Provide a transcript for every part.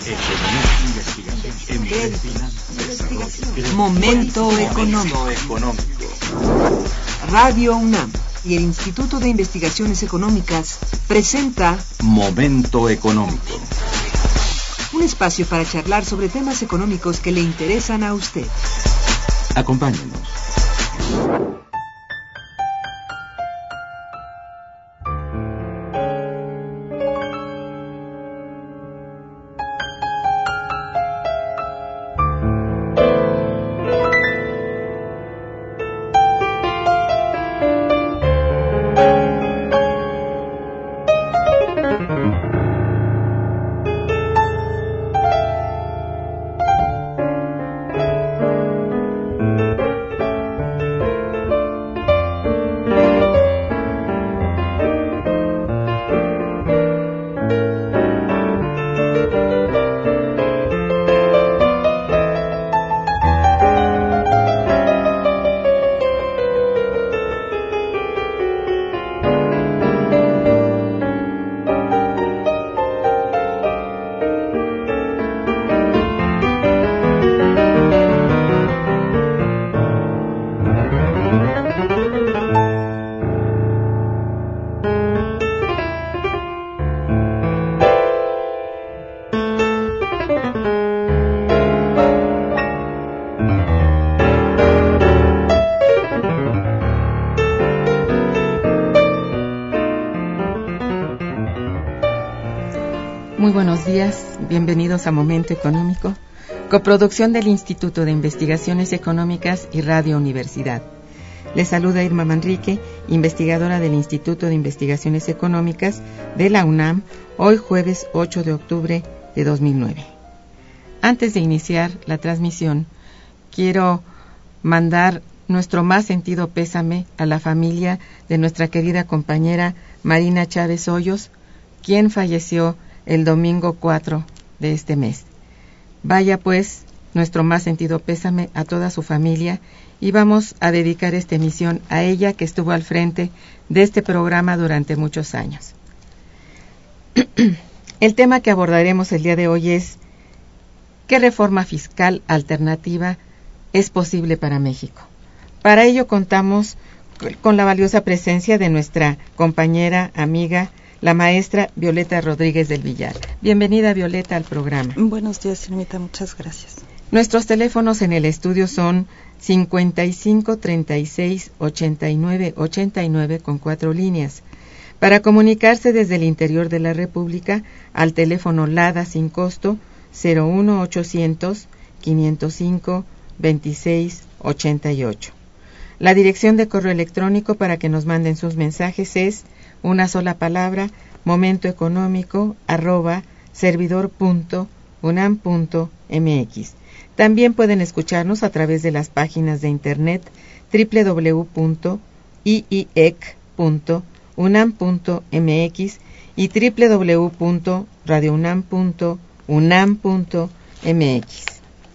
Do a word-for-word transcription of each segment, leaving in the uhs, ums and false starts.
Momento económico. Radio UNAM y el Instituto de Investigaciones Económicas presenta Momento económico. Un espacio para charlar sobre temas económicos que le interesan a usted. Acompáñenos. Muy buenos días, bienvenidos a Momento Económico, coproducción del Instituto de Investigaciones Económicas y Radio Universidad. Les saluda Irma Manrique, investigadora del Instituto de Investigaciones Económicas de la UNAM, hoy jueves ocho de octubre de dos mil nueve. Antes de iniciar la transmisión, quiero mandar nuestro más sentido pésame a la familia de nuestra querida compañera Marina Chávez Hoyos, quien falleció el domingo cuatro de este mes. Vaya pues nuestro más sentido pésame a toda su familia y vamos a dedicar esta emisión a ella, que estuvo al frente de este programa durante muchos años. El tema que abordaremos el día de hoy es: ¿qué reforma fiscal alternativa es posible para México? Para ello contamos con la valiosa presencia de nuestra compañera, amiga, la maestra Violeta Rodríguez del Villar. Bienvenida, Violeta, al programa. Buenos días, Irmita, muchas gracias. Nuestros teléfonos en el estudio son cincuenta y cinco, treinta y seis, ochenta y nueve, ochenta y nueve con cuatro líneas. Para comunicarse desde el interior de la República, al teléfono LADA sin costo cero uno ochocientos, quinientos cinco, veintiséis, ochenta y ocho. La dirección de correo electrónico para que nos manden sus mensajes es una sola palabra, momentoeconómico arroba servidor punto unam punto mx. También pueden escucharnos a través de las páginas de internet doble u doble u doble u punto i i e c punto unam punto mx y doble u doble u doble u punto radio unam punto unam punto mx.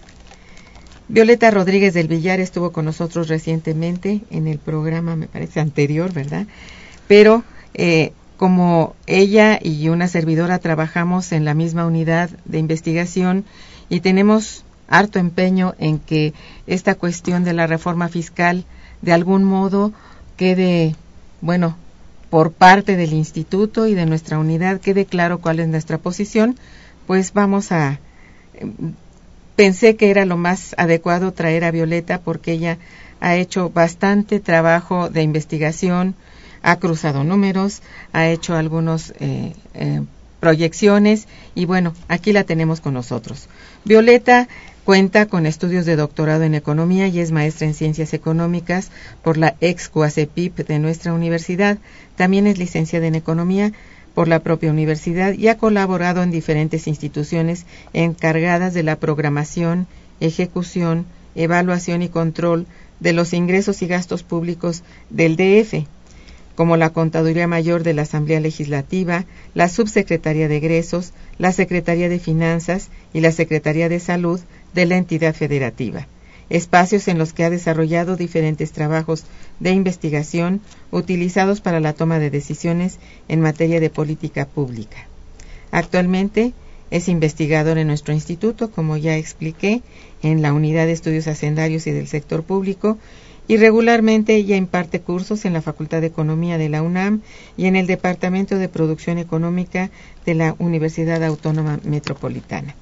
Violeta Rodríguez del Villar estuvo con nosotros recientemente en el programa, me parece anterior, ¿verdad? Pero Eh, como ella y una servidora trabajamos en la misma unidad de investigación y tenemos harto empeño en que esta cuestión de la reforma fiscal de algún modo quede, bueno, por parte del instituto y de nuestra unidad quede claro cuál es nuestra posición, pues vamos a... Eh, pensé que era lo más adecuado traer a Violeta porque ella ha hecho bastante trabajo de investigación, ha cruzado números, ha hecho algunas eh, eh, proyecciones y bueno, aquí la tenemos con nosotros. Violeta cuenta con estudios de doctorado en economía y es maestra en ciencias económicas por la ex CUACEPIP de nuestra universidad. También es licenciada en economía por la propia universidad y ha colaborado en diferentes instituciones encargadas de la programación, ejecución, evaluación y control de los ingresos y gastos públicos del D F, como la Contaduría Mayor de la Asamblea Legislativa, la Subsecretaría de Egresos, la Secretaría de Finanzas y la Secretaría de Salud de la entidad federativa. Espacios en los que ha desarrollado diferentes trabajos de investigación utilizados para la toma de decisiones en materia de política pública. Actualmente es investigador en nuestro instituto, como ya expliqué, en la Unidad de Estudios Hacendarios y del Sector Público, y regularmente ella imparte cursos en la Facultad de Economía de la UNAM y en el Departamento de Producción Económica de la Universidad Autónoma Metropolitana.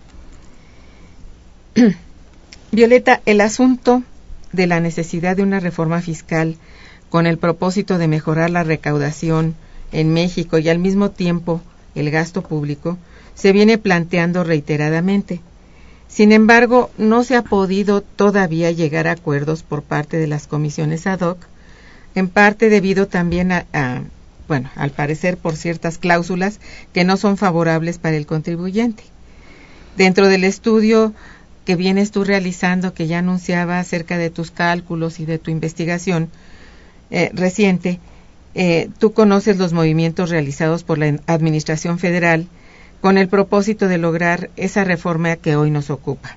Violeta, el asunto de la necesidad de una reforma fiscal con el propósito de mejorar la recaudación en México y al mismo tiempo el gasto público se viene planteando reiteradamente. Sin embargo, no se ha podido todavía llegar a acuerdos por parte de las comisiones ad hoc, en parte debido también a, a, bueno, al parecer por ciertas cláusulas que no son favorables para el contribuyente. Dentro del estudio que vienes tú realizando, que ya anunciaba acerca de tus cálculos y de tu investigación eh, reciente, eh, tú conoces los movimientos realizados por la Administración Federal con el propósito de lograr esa reforma que hoy nos ocupa.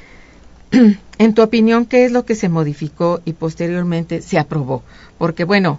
En tu opinión, ¿qué es lo que se modificó y posteriormente se aprobó? Porque, bueno,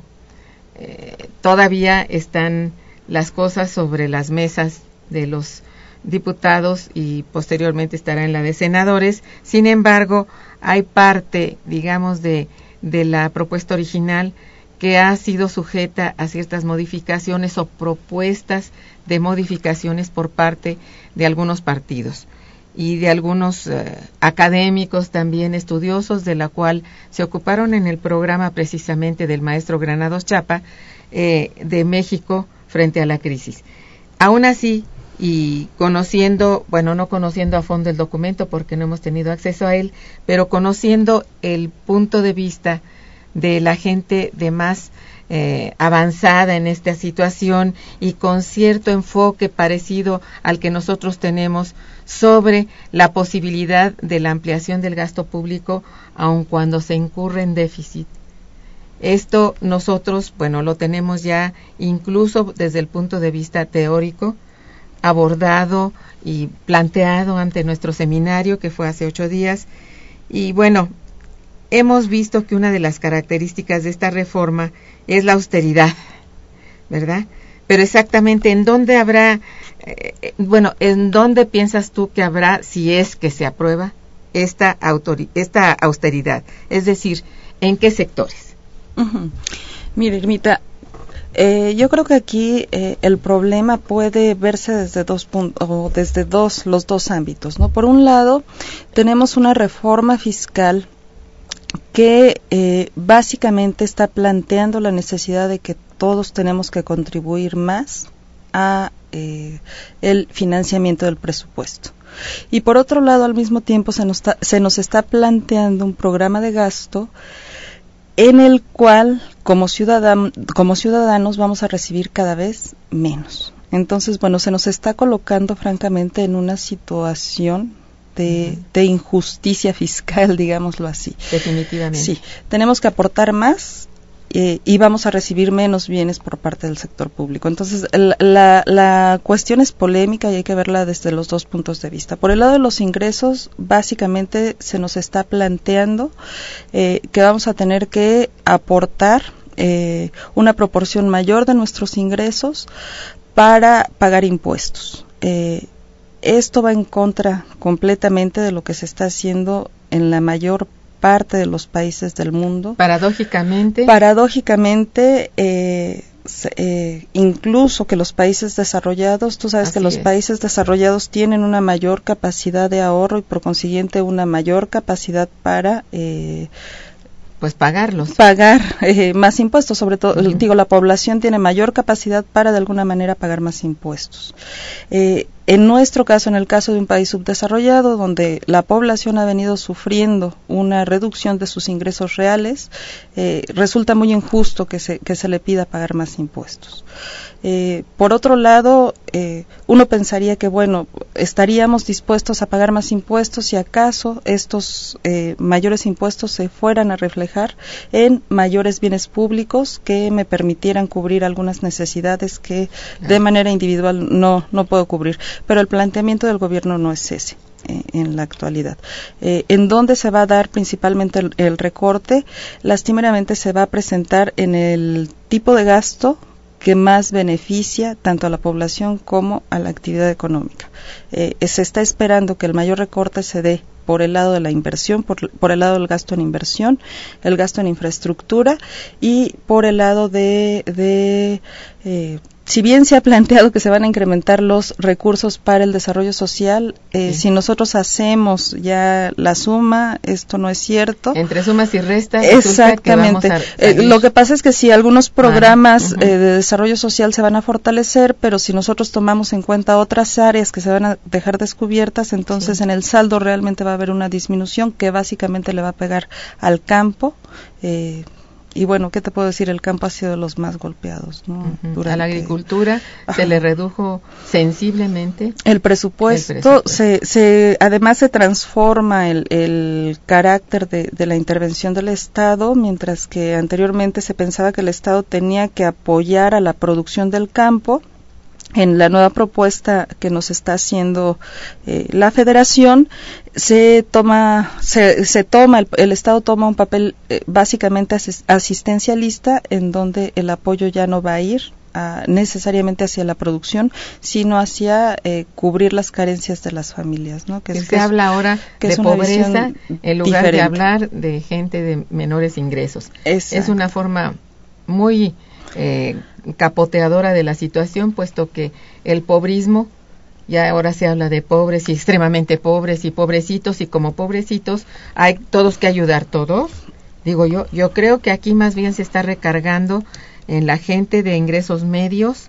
eh, todavía están las cosas sobre las mesas de los diputados y posteriormente estará en la de senadores. Sin embargo, hay parte, digamos, de, de la propuesta original que ha sido sujeta a ciertas modificaciones o propuestas de modificaciones por parte de algunos partidos y de algunos eh, académicos también estudiosos, de la cual se ocuparon en el programa precisamente del maestro Granados Chapa eh, de México frente a la crisis. Aún así, y conociendo, bueno, no conociendo a fondo el documento porque no hemos tenido acceso a él, pero conociendo el punto de vista de la gente de más eh, avanzada en esta situación y con cierto enfoque parecido al que nosotros tenemos sobre la posibilidad de la ampliación del gasto público aun cuando se incurre en déficit. Esto nosotros, bueno, lo tenemos ya incluso desde el punto de vista teórico, abordado y planteado ante nuestro seminario que fue hace ocho días. Y bueno, hemos visto que una de las características de esta reforma es la austeridad, ¿verdad? Pero exactamente en dónde habrá, eh, bueno, en dónde piensas tú que habrá, si es que se aprueba, esta, autori- esta austeridad, es decir, ¿en qué sectores? Uh-huh. Mire, Irmita, eh, yo creo que aquí eh, el problema puede verse desde dos puntos, o desde dos, los dos ámbitos, ¿no? Por un lado, tenemos una reforma fiscal que eh, básicamente está planteando la necesidad de que todos tenemos que contribuir más a eh, el financiamiento del presupuesto. Y por otro lado, al mismo tiempo se nos, está, se nos está planteando un programa de gasto en el cual como, ciudadan, como ciudadanos vamos a recibir cada vez menos. Entonces, bueno, se nos está colocando francamente en una situación de, de injusticia fiscal, digámoslo así. Definitivamente. Sí, tenemos que aportar más eh, y vamos a recibir menos bienes por parte del sector público. Entonces, la, la, la cuestión es polémica y hay que verla desde los dos puntos de vista. Por el lado de los ingresos, básicamente se nos está planteando eh, que vamos a tener que aportar eh, una proporción mayor de nuestros ingresos para pagar impuestos. Eh, Esto va en contra completamente de lo que se está haciendo en la mayor parte de los países del mundo. Paradójicamente. Paradójicamente, eh, eh, incluso que los países desarrollados, tú sabes Así que los es. países desarrollados tienen una mayor capacidad de ahorro y por consiguiente una mayor capacidad para eh, pues pagarlos. Pagar eh, más impuestos, sobre todo, uh-huh. digo, la población tiene mayor capacidad para de alguna manera pagar más impuestos. Eh, en nuestro caso, en el caso de un país subdesarrollado, donde la población ha venido sufriendo una reducción de sus ingresos reales, eh, resulta muy injusto que se, que se le pida pagar más impuestos. Eh, por otro lado, eh, uno pensaría que, bueno, estaríamos dispuestos a pagar más impuestos si acaso estos eh, mayores impuestos se fueran a reflejar en mayores bienes públicos que me permitieran cubrir algunas necesidades que de manera individual no, no puedo cubrir. Pero el planteamiento del gobierno no es ese eh, en la actualidad. Eh, ¿En dónde se va a dar principalmente el, el recorte? Lastimeramente se va a presentar en el tipo de gasto que más beneficia tanto a la población como a la actividad económica. Eh, se está esperando que el mayor recorte se dé por el lado de la inversión, por, por el lado del gasto en inversión, el gasto en infraestructura y por el lado de, de eh, si bien se ha planteado que se van a incrementar los recursos para el desarrollo social, eh, sí. si nosotros hacemos ya la suma, esto no es cierto. Entre sumas y restas, exactamente. Que vamos a, a eh, lo que pasa es que si algunos programas ah, uh-huh. eh, de desarrollo social se van a fortalecer, pero si nosotros tomamos en cuenta otras áreas que se van a dejar descubiertas, entonces sí. en el saldo realmente va a haber una disminución que básicamente le va a pegar al campo. Eh, Y bueno, ¿qué te puedo decir? El campo ha sido de los más golpeados, ¿no? Uh-huh. Durante... A la agricultura Ajá. se le redujo sensiblemente el presupuesto. El presupuesto. Se, se, además se transforma el, el carácter de, de la intervención del Estado, mientras que anteriormente se pensaba que el Estado tenía que apoyar a la producción del campo. En la nueva propuesta que nos está haciendo eh, la Federación, se toma, se, se toma el, el Estado toma un papel eh, básicamente asis, asistencialista, en donde el apoyo ya no va a ir a, necesariamente hacia la producción, sino hacia eh, cubrir las carencias de las familias, ¿no? Que, que se es, habla ahora que de pobreza en lugar diferente. de hablar de gente de menores ingresos. Exacto. Es una forma muy eh, capoteadora de la situación, puesto que el pobrismo, ya ahora se habla de pobres y extremadamente pobres y pobrecitos, y como pobrecitos hay todos que ayudar, todos, digo yo, yo creo que aquí más bien se está recargando en la gente de ingresos medios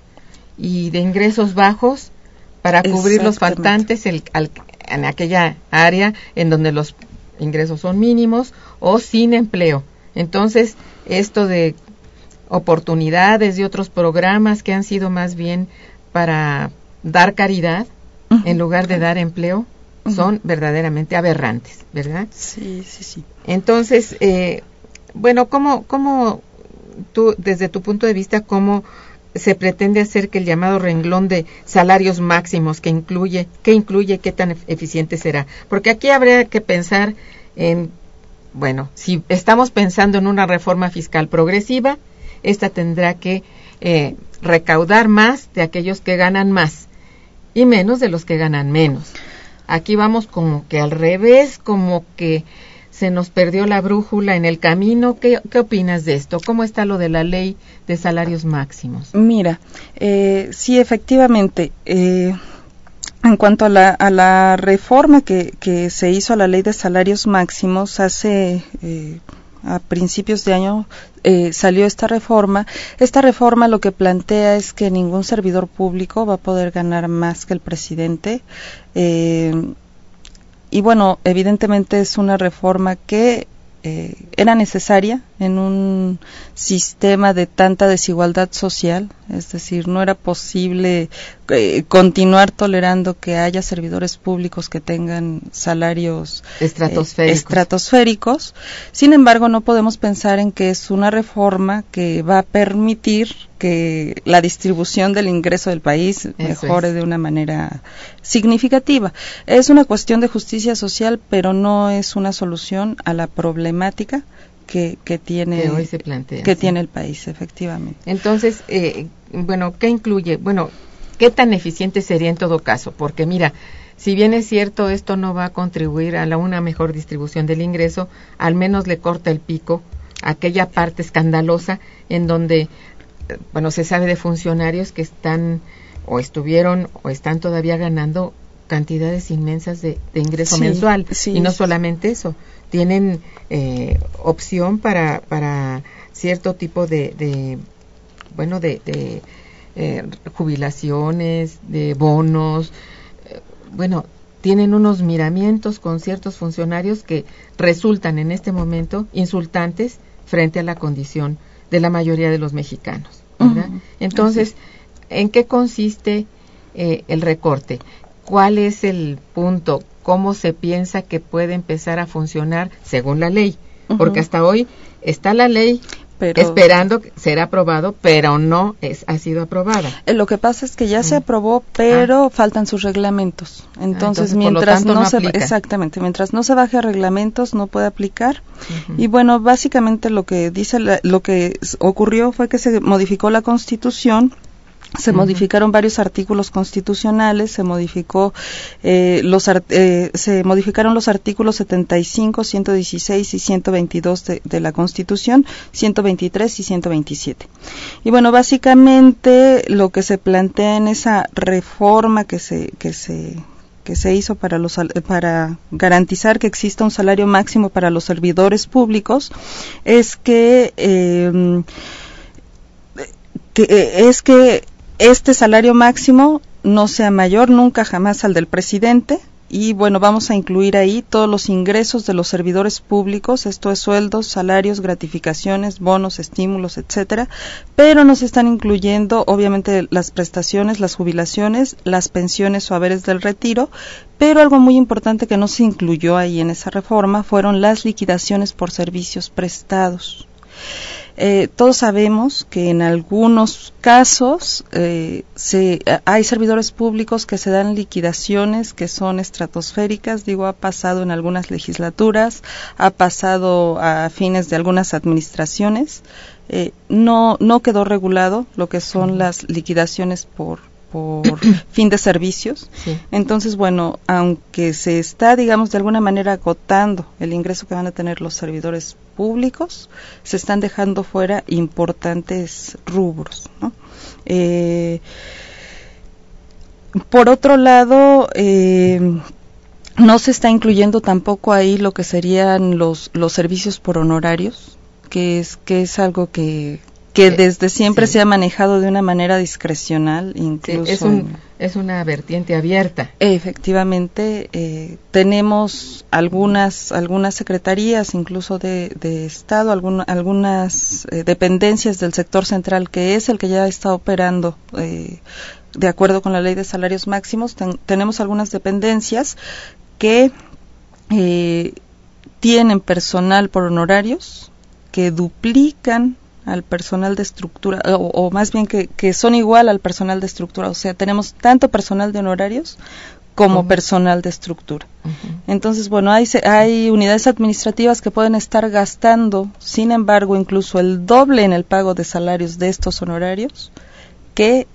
y de ingresos bajos para cubrir los faltantes el, al, en aquella área en donde los ingresos son mínimos o sin empleo. Entonces, esto de oportunidades y otros programas que han sido más bien para dar caridad uh-huh. en lugar de dar empleo uh-huh. son verdaderamente aberrantes, ¿verdad? Sí, sí, sí. Entonces, eh, bueno, ¿cómo, cómo tú, desde tu punto de vista, cómo se pretende hacer que el llamado renglón de salarios máximos que incluye, qué incluye, qué tan eficiente será? Porque aquí habría que pensar en, bueno, si estamos pensando en una reforma fiscal progresiva, esta tendrá que eh, recaudar más de aquellos que ganan más y menos de los que ganan menos. Aquí vamos como que al revés, como que se nos perdió la brújula en el camino. ¿Qué, qué opinas de esto? ¿Cómo está lo de la ley de salarios máximos? Mira, eh, sí, efectivamente, eh, en cuanto a la, a la reforma que, que se hizo a la ley de salarios máximos hace... Eh, a principios de año eh, salió esta reforma. Esta reforma lo que plantea es que ningún servidor público va a poder ganar más que el presidente. Eh, y bueno, evidentemente es una reforma que eh, era necesaria en un sistema de tanta desigualdad social, es decir, no era posible eh, continuar tolerando que haya servidores públicos que tengan salarios estratosféricos. Eh, estratosféricos. Sin embargo, no podemos pensar en que es una reforma que va a permitir que la distribución del ingreso del país Eso mejore es. de una manera significativa. Es una cuestión de justicia social, pero no es una solución a la problemática que, que tiene que hoy se plantea, que sí. tiene el país, efectivamente. Entonces, eh, bueno, ¿qué incluye? Bueno, ¿qué tan eficiente sería en todo caso? Porque mira, si bien es cierto, esto no va a contribuir a la, una mejor distribución del ingreso, al menos le corta el pico a aquella parte escandalosa en donde, bueno, se sabe de funcionarios que están o estuvieron o están todavía ganando cantidades inmensas de, de ingreso sí, mensual. Sí, y no solamente eso, tienen eh, opción para para cierto tipo de, de bueno, de, de eh, jubilaciones, de bonos, eh, bueno, tienen unos miramientos con ciertos funcionarios que resultan en este momento insultantes frente a la condición de la mayoría de los mexicanos, ¿verdad? Uh-huh. Entonces, ¿en qué consiste eh, el recorte? ¿Cuál es el punto? ¿Cómo se piensa que puede empezar a funcionar según la ley? Uh-huh. Porque hasta hoy está la ley, pero esperando ser aprobado, pero no es, ha sido aprobada. Eh, lo que pasa es que ya mm. se aprobó, pero ah. faltan sus reglamentos. Entonces, ah, entonces mientras no, no se aplica. exactamente, mientras no se baje a reglamentos no puede aplicar. Uh-huh. Y bueno, básicamente lo que dice la, lo que ocurrió fue que se modificó la Constitución. Se uh-huh. modificaron varios artículos constitucionales, se modificó eh, los eh, se modificaron los artículos setenta y cinco, ciento dieciséis y ciento veintidós de, de la Constitución, ciento veintitrés y ciento veintisiete. Y bueno, básicamente lo que se plantea en esa reforma que se que se que se hizo para los para garantizar que exista un salario máximo para los servidores públicos es que eh, que eh, es que este salario máximo no sea mayor nunca jamás al del presidente y bueno, vamos a incluir ahí todos los ingresos de los servidores públicos, esto es sueldos, salarios, gratificaciones, bonos, estímulos, etcétera, pero nos están incluyendo obviamente las prestaciones, las jubilaciones, las pensiones o haberes del retiro, pero algo muy importante que no se incluyó ahí en esa reforma fueron las liquidaciones por servicios prestados. Eh, todos sabemos que en algunos casos eh, se, hay servidores públicos que se dan liquidaciones que son estratosféricas, digo, ha pasado en algunas legislaturas, ha pasado a fines de algunas administraciones, eh, no, no quedó regulado lo que son las liquidaciones por por fin de servicios. Sí. Entonces, bueno, aunque se está, digamos, de alguna manera acotando el ingreso que van a tener los servidores públicos, se están dejando fuera importantes rubros, ¿no? Eh, por otro lado, eh, no se está incluyendo tampoco ahí lo que serían los, los servicios por honorarios, que es, que es algo que que desde siempre sí. se ha manejado de una manera discrecional, incluso. Sí, es, un, es una vertiente abierta. Efectivamente, eh, tenemos algunas algunas secretarías, incluso de, de Estado, algún, algunas eh, dependencias del sector central, que es el que ya está operando eh, de acuerdo con la ley de salarios máximos. Ten, tenemos algunas dependencias que eh, tienen personal por honorarios, que duplican al personal de estructura, o, o más bien que, que son igual al personal de estructura, o sea, tenemos tanto personal de honorarios como ¿Cómo? personal de estructura. Uh-huh. Entonces, bueno, hay, hay unidades administrativas que pueden estar gastando, sin embargo, incluso el doble en el pago de salarios de estos honorarios que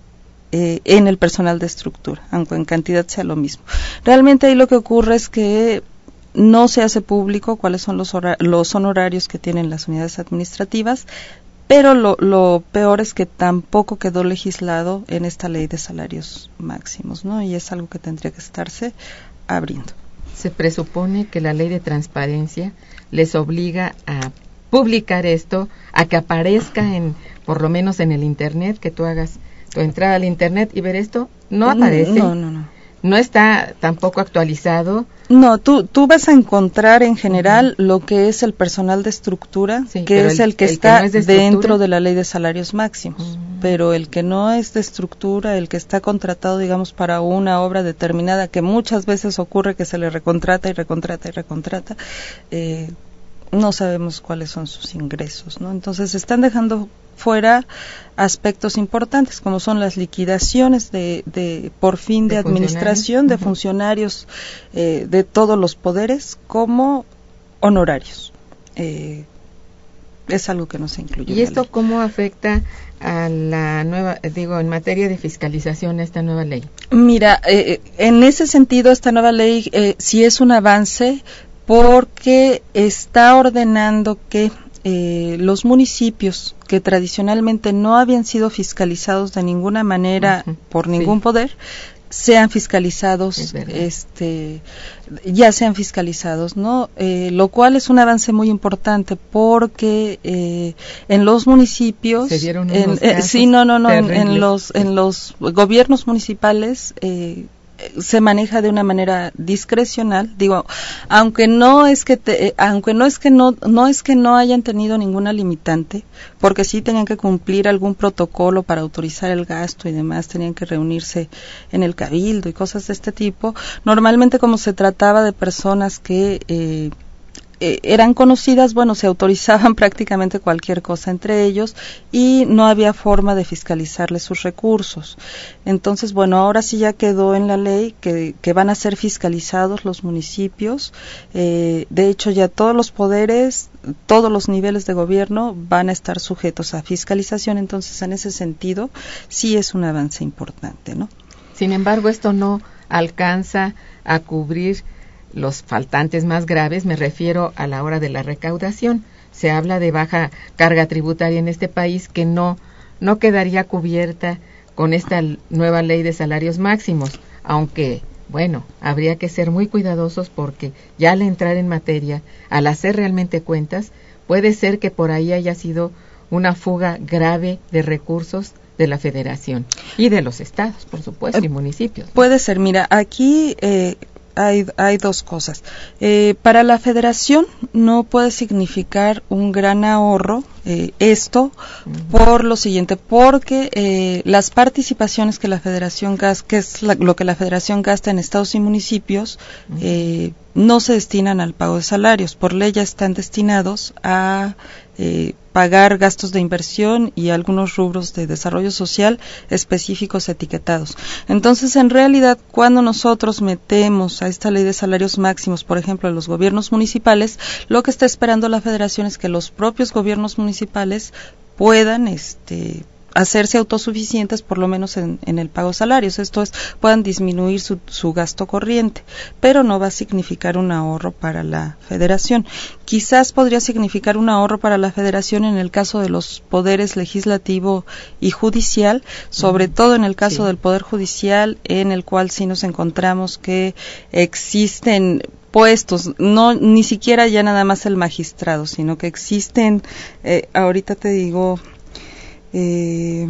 eh, en el personal de estructura, aunque en cantidad sea lo mismo. Realmente ahí lo que ocurre es que no se hace público cuáles son los, hora- los honorarios que tienen las unidades administrativas, pero lo, lo peor es que tampoco quedó legislado en esta ley de salarios máximos, ¿no? Y es algo que tendría que estarse abriendo. Se presupone que la ley de transparencia les obliga a publicar esto, a que aparezca en, por lo menos en el Internet, que tú hagas tu entrada al Internet y ver esto. No aparece. No, no, no. No está tampoco actualizado. No, tú tú vas a encontrar en general uh-huh. lo que es el personal de estructura, sí, que es el, el que el está que no es de dentro de la ley de salarios máximos, uh-huh. pero el que no es de estructura, el que está contratado, digamos, para una obra determinada, que muchas veces ocurre que se le recontrata y recontrata y recontrata, eh, no sabemos cuáles son sus ingresos, ¿no? Entonces se están dejando fuera aspectos importantes como son las liquidaciones de, de por fin de, de administración de uh-huh. funcionarios eh, de todos los poderes como honorarios. Eh, es algo que no se incluye. ¿Y esto cómo afecta a la nueva, digo, en materia de fiscalización, esta nueva ley? Mira, eh, en ese sentido esta nueva ley eh, sí es un avance porque está ordenando que Eh, los municipios que tradicionalmente no habían sido fiscalizados de ninguna manera uh-huh. por ningún sí. poder sean fiscalizados, este, ya sean fiscalizados, ¿no? Eh, lo cual es un avance muy importante porque eh, en los municipios, se dieron en, eh, sí, no, no, no, en, en los en los gobiernos municipales eh, se maneja de una manera discrecional, digo, aunque no es que te, eh, aunque no es que no no es que no hayan tenido ninguna limitante, porque sí tenían que cumplir algún protocolo para autorizar el gasto y demás, tenían que reunirse en el cabildo y cosas de este tipo. Normalmente, como se trataba de personas que eh, eh, eran conocidas, bueno, se autorizaban prácticamente cualquier cosa entre ellos y no había forma de fiscalizarles sus recursos. Entonces, bueno, ahora sí ya quedó en la ley que, que van a ser fiscalizados los municipios. Eh, de hecho, ya todos los poderes, todos los niveles de gobierno van a estar sujetos a fiscalización. Entonces, en ese sentido, sí es un avance importante, ¿no? Sin embargo, esto no alcanza a cubrir los faltantes más graves, me refiero a la hora de la recaudación. Se habla de baja carga tributaria en este país que no, no quedaría cubierta con esta nueva ley de salarios máximos, aunque, bueno, habría que ser muy cuidadosos porque ya al entrar en materia, al hacer realmente cuentas, puede ser que por ahí haya sido una fuga grave de recursos de la Federación y de los estados, por supuesto, eh, y municipios, ¿no? Puede ser, mira, aquí eh, hay, hay dos cosas. Eh, para la Federación no puede significar un gran ahorro eh, esto uh-huh. por lo siguiente, porque eh, las participaciones que la Federación gasta, que es la, lo que la Federación gasta en estados y municipios, uh-huh. eh, no se destinan al pago de salarios. Por ley ya están destinados a eh, pagar gastos de inversión y algunos rubros de desarrollo social específicos etiquetados. Entonces, en realidad, cuando nosotros metemos a esta ley de salarios máximos, por ejemplo, a los gobiernos municipales, lo que está esperando la Federación es que los propios gobiernos municipales puedan este hacerse autosuficientes por lo menos en, en el pago de salarios, esto es, puedan disminuir su, su gasto corriente, pero no va a significar un ahorro para la Federación. Quizás podría significar un ahorro para la Federación en el caso de los poderes legislativo y judicial, sobre mm, todo en el caso sí. del Poder Judicial, en el cual sí nos encontramos que existen puestos, no ni siquiera ya nada más el magistrado, sino que existen, eh, ahorita te digo, Eh,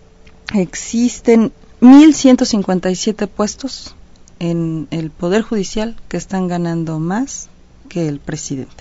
existen mil ciento cincuenta y siete puestos en el Poder Judicial que están ganando más que el presidente.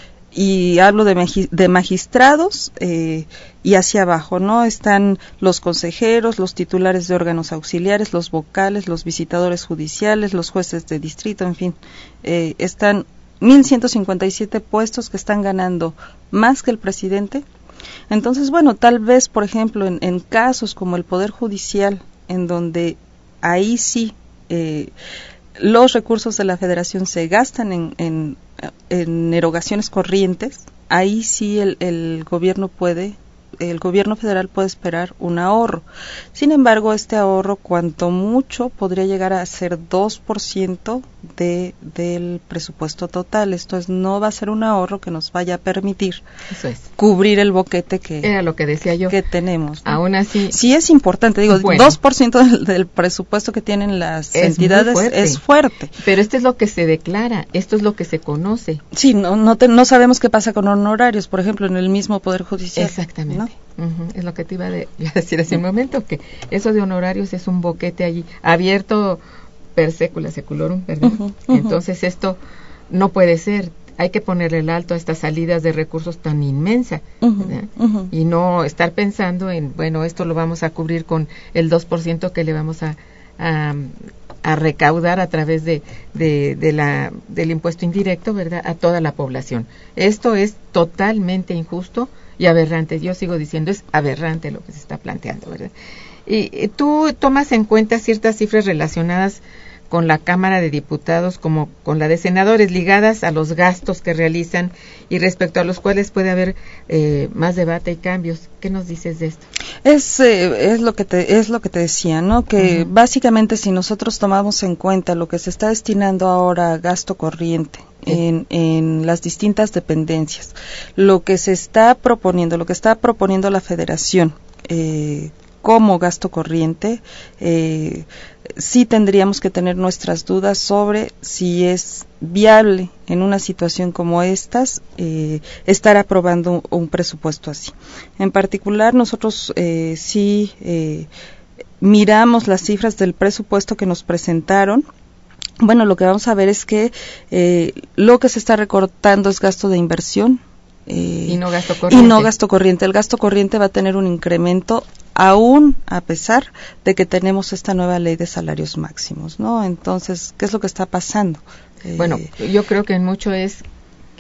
Y hablo de, magi- de magistrados eh, y hacia abajo, ¿no? Están los consejeros, los titulares de órganos auxiliares, los vocales, los visitadores judiciales, los jueces de distrito, en fin. Eh, están mil ciento cincuenta y siete puestos que están ganando más que el presidente. Entonces, bueno, tal vez, por ejemplo, en, en casos como el Poder Judicial, en donde ahí sí eh, los recursos de la Federación se gastan en, en, en erogaciones corrientes, ahí sí el, el gobierno puede, el gobierno federal puede esperar un ahorro. Sin embargo, este ahorro, cuanto mucho, podría llegar a ser dos por ciento de, del presupuesto total. Esto es, no va a ser un ahorro que nos vaya a permitir Eso es. cubrir el boquete que, Era lo que decía yo. que tenemos, ¿no? Aún así. Sí es importante, digo, bueno, dos por ciento del, del presupuesto que tienen las es entidades fuerte, es fuerte. Pero esto es lo que se declara, esto es lo que se conoce. Sí, no no, te, no sabemos qué pasa con honorarios, por ejemplo, en el mismo Poder Judicial. Exactamente. ¿No? Uh-huh. Es lo que te iba a, de, iba a decir hace un momento, que eso de honorarios es un boquete allí, abierto per secula seculorum, ¿verdad? Uh-huh, uh-huh. Entonces esto no puede ser, hay que ponerle el alto a estas salidas de recursos tan inmensa, uh-huh, uh-huh. y no estar pensando en, bueno, esto lo vamos a cubrir con el dos por ciento que le vamos a, a, a recaudar a través de, de, de la, del impuesto indirecto, ¿verdad?, a toda la población. Esto es totalmente injusto y aberrante. Yo sigo diciendo, es aberrante lo que se está planteando, ¿verdad? Y, y tú tomas en cuenta ciertas cifras relacionadas con la Cámara de Diputados como con la de senadores, ligadas a los gastos que realizan y respecto a los cuales puede haber eh, más debate y cambios. ¿Qué nos dices de esto? Es eh, es lo que te es lo que te decía, ¿no? Que uh-huh. básicamente si nosotros tomamos en cuenta lo que se está destinando ahora a gasto corriente en, en las distintas dependencias, lo que se está proponiendo, lo que está proponiendo la Federación eh, como gasto corriente, eh, sí tendríamos que tener nuestras dudas sobre si es viable en una situación como estas eh, estar aprobando un, un presupuesto así. En particular, nosotros eh, sí eh, miramos las cifras del presupuesto que nos presentaron. Bueno, lo que vamos a ver es que eh, lo que se está recortando es gasto de inversión. Eh, y no gasto corriente. Y no gasto corriente. El gasto corriente va a tener un incremento aún a pesar de que tenemos esta nueva ley de salarios máximos, ¿no? Entonces, ¿qué es lo que está pasando? Bueno, eh, yo creo que en mucho es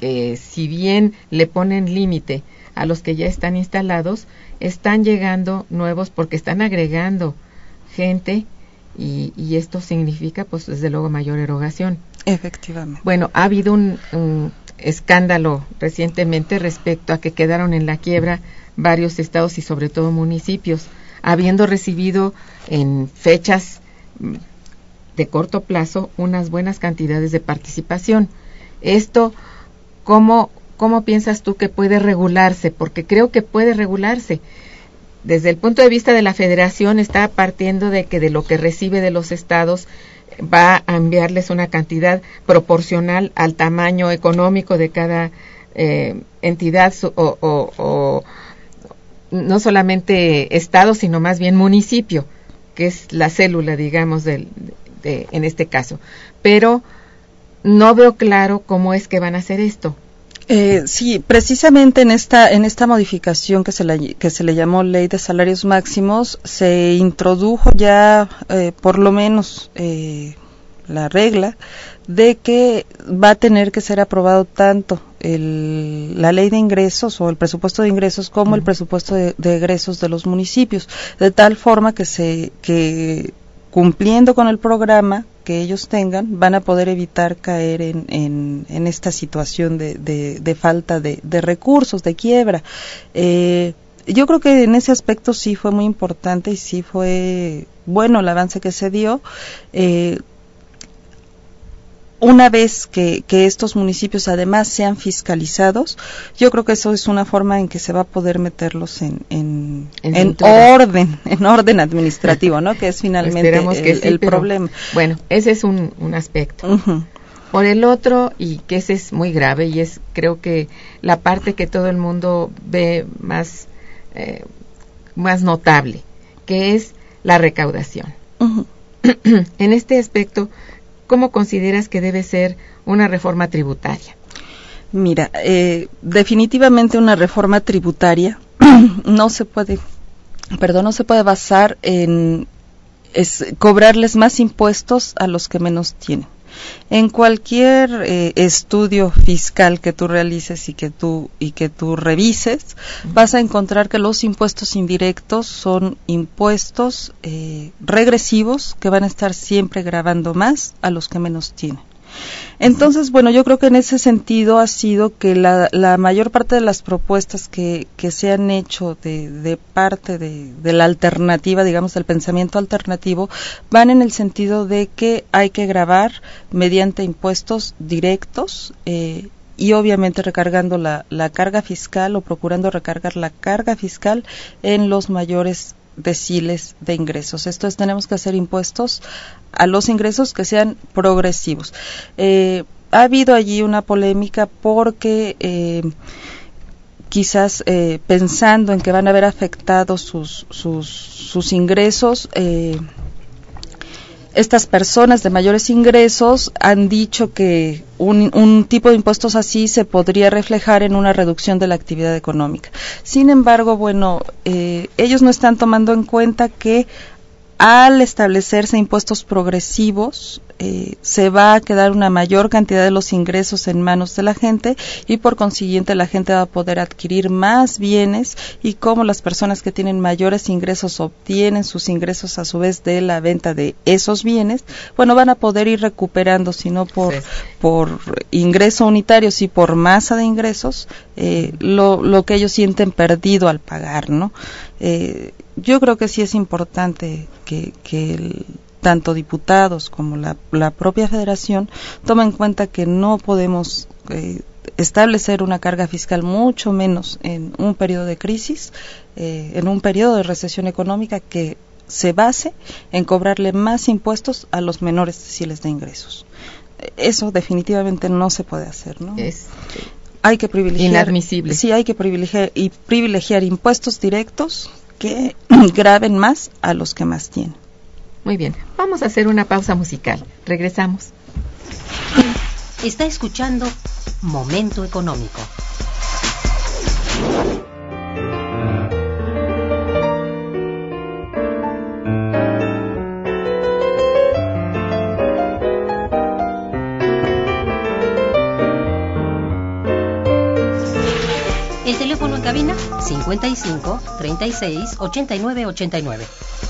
que si bien le ponen límite a los que ya están instalados, están llegando nuevos porque están agregando gente y, y esto significa, pues, desde luego, mayor erogación. Efectivamente. Bueno, ha habido un, un escándalo recientemente respecto a que quedaron en la quiebra varios estados y sobre todo municipios, habiendo recibido en fechas de corto plazo unas buenas cantidades de participación. Esto, ¿cómo, cómo piensas tú que puede regularse? Porque creo que puede regularse. Desde el punto de vista de la federación está partiendo de que de lo que recibe de los estados va a enviarles una cantidad proporcional al tamaño económico de cada eh, entidad o, o, o no solamente estado, sino más bien municipio, que es la célula, digamos, del, de, en este caso. Pero no veo claro cómo es que van a hacer esto. Eh, sí, precisamente en esta en esta modificación que se le que se le llamó Ley de Salarios Máximos se introdujo ya eh, por lo menos eh, la regla de que va a tener que ser aprobado tanto el, la ley de ingresos o el presupuesto de ingresos como uh-huh. el presupuesto de, de egresos de los municipios, de tal forma que se que cumpliendo con el programa que ellos tengan, van a poder evitar caer en, en, en esta situación de, de, de falta de, de recursos, de quiebra. Eh, yo creo que en ese aspecto sí fue muy importante y sí fue bueno el avance que se dio. Eh, Una vez que, que estos municipios además sean fiscalizados, yo creo que eso es una forma en que se va a poder meterlos en, en, en, en orden, en orden administrativo, ¿no? Que es finalmente el, que sí, el pero, problema. Bueno, ese es un, un aspecto. Uh-huh. Por el otro, y que ese es muy grave, y es creo que la parte que todo el mundo ve más, eh, más notable, que es la recaudación. Uh-huh. En este aspecto, ¿cómo consideras que debe ser una reforma tributaria? Mira, eh, definitivamente una reforma tributaria no se puede, perdón, no se puede basar en es, cobrarles más impuestos a los que menos tienen. En cualquier eh, estudio fiscal que tú realices y que tú y que tú revises, vas a encontrar que los impuestos indirectos son impuestos eh, regresivos que van a estar siempre gravando más a los que menos tienen. Entonces, bueno, yo creo que en ese sentido ha sido que la, la mayor parte de las propuestas que, que se han hecho de, de parte de, de la alternativa, digamos, del pensamiento alternativo, van en el sentido de que hay que gravar mediante impuestos directos eh, y obviamente recargando la, la carga fiscal o procurando recargar la carga fiscal en los mayores deciles de ingresos. Esto es, tenemos que hacer impuestos a los ingresos que sean progresivos. Eh, ha habido allí una polémica porque eh, quizás eh, pensando en que van a haber afectados sus, sus, sus ingresos, eh, estas personas de mayores ingresos han dicho que un, un tipo de impuestos así se podría reflejar en una reducción de la actividad económica. Sin embargo, bueno, eh, ellos no están tomando en cuenta que al establecerse impuestos progresivos, eh, se va a quedar una mayor cantidad de los ingresos en manos de la gente y por consiguiente la gente va a poder adquirir más bienes y como las personas que tienen mayores ingresos obtienen sus ingresos a su vez de la venta de esos bienes, bueno, van a poder ir recuperando, si no por, sí. por ingreso unitario, si por masa de ingresos, eh, lo, lo que ellos sienten perdido al pagar, ¿no? Eh, yo creo que sí es importante que, que el, tanto diputados como la, la propia federación tomen en cuenta que no podemos eh, establecer una carga fiscal, mucho menos en un periodo de crisis, eh, en un periodo de recesión económica que se base en cobrarle más impuestos a los menores deciles de ingresos. Eso definitivamente no se puede hacer, ¿no? Es hay que privilegiar, inadmisible. Sí, hay que privilegiar y privilegiar impuestos directos que graven más a los que más tienen. Muy bien, vamos a hacer una pausa musical. Regresamos. Está escuchando Momento Económico. El teléfono en cabina cincuenta y cinco, treinta y seis, ochenta y nueve, ochenta y nueve.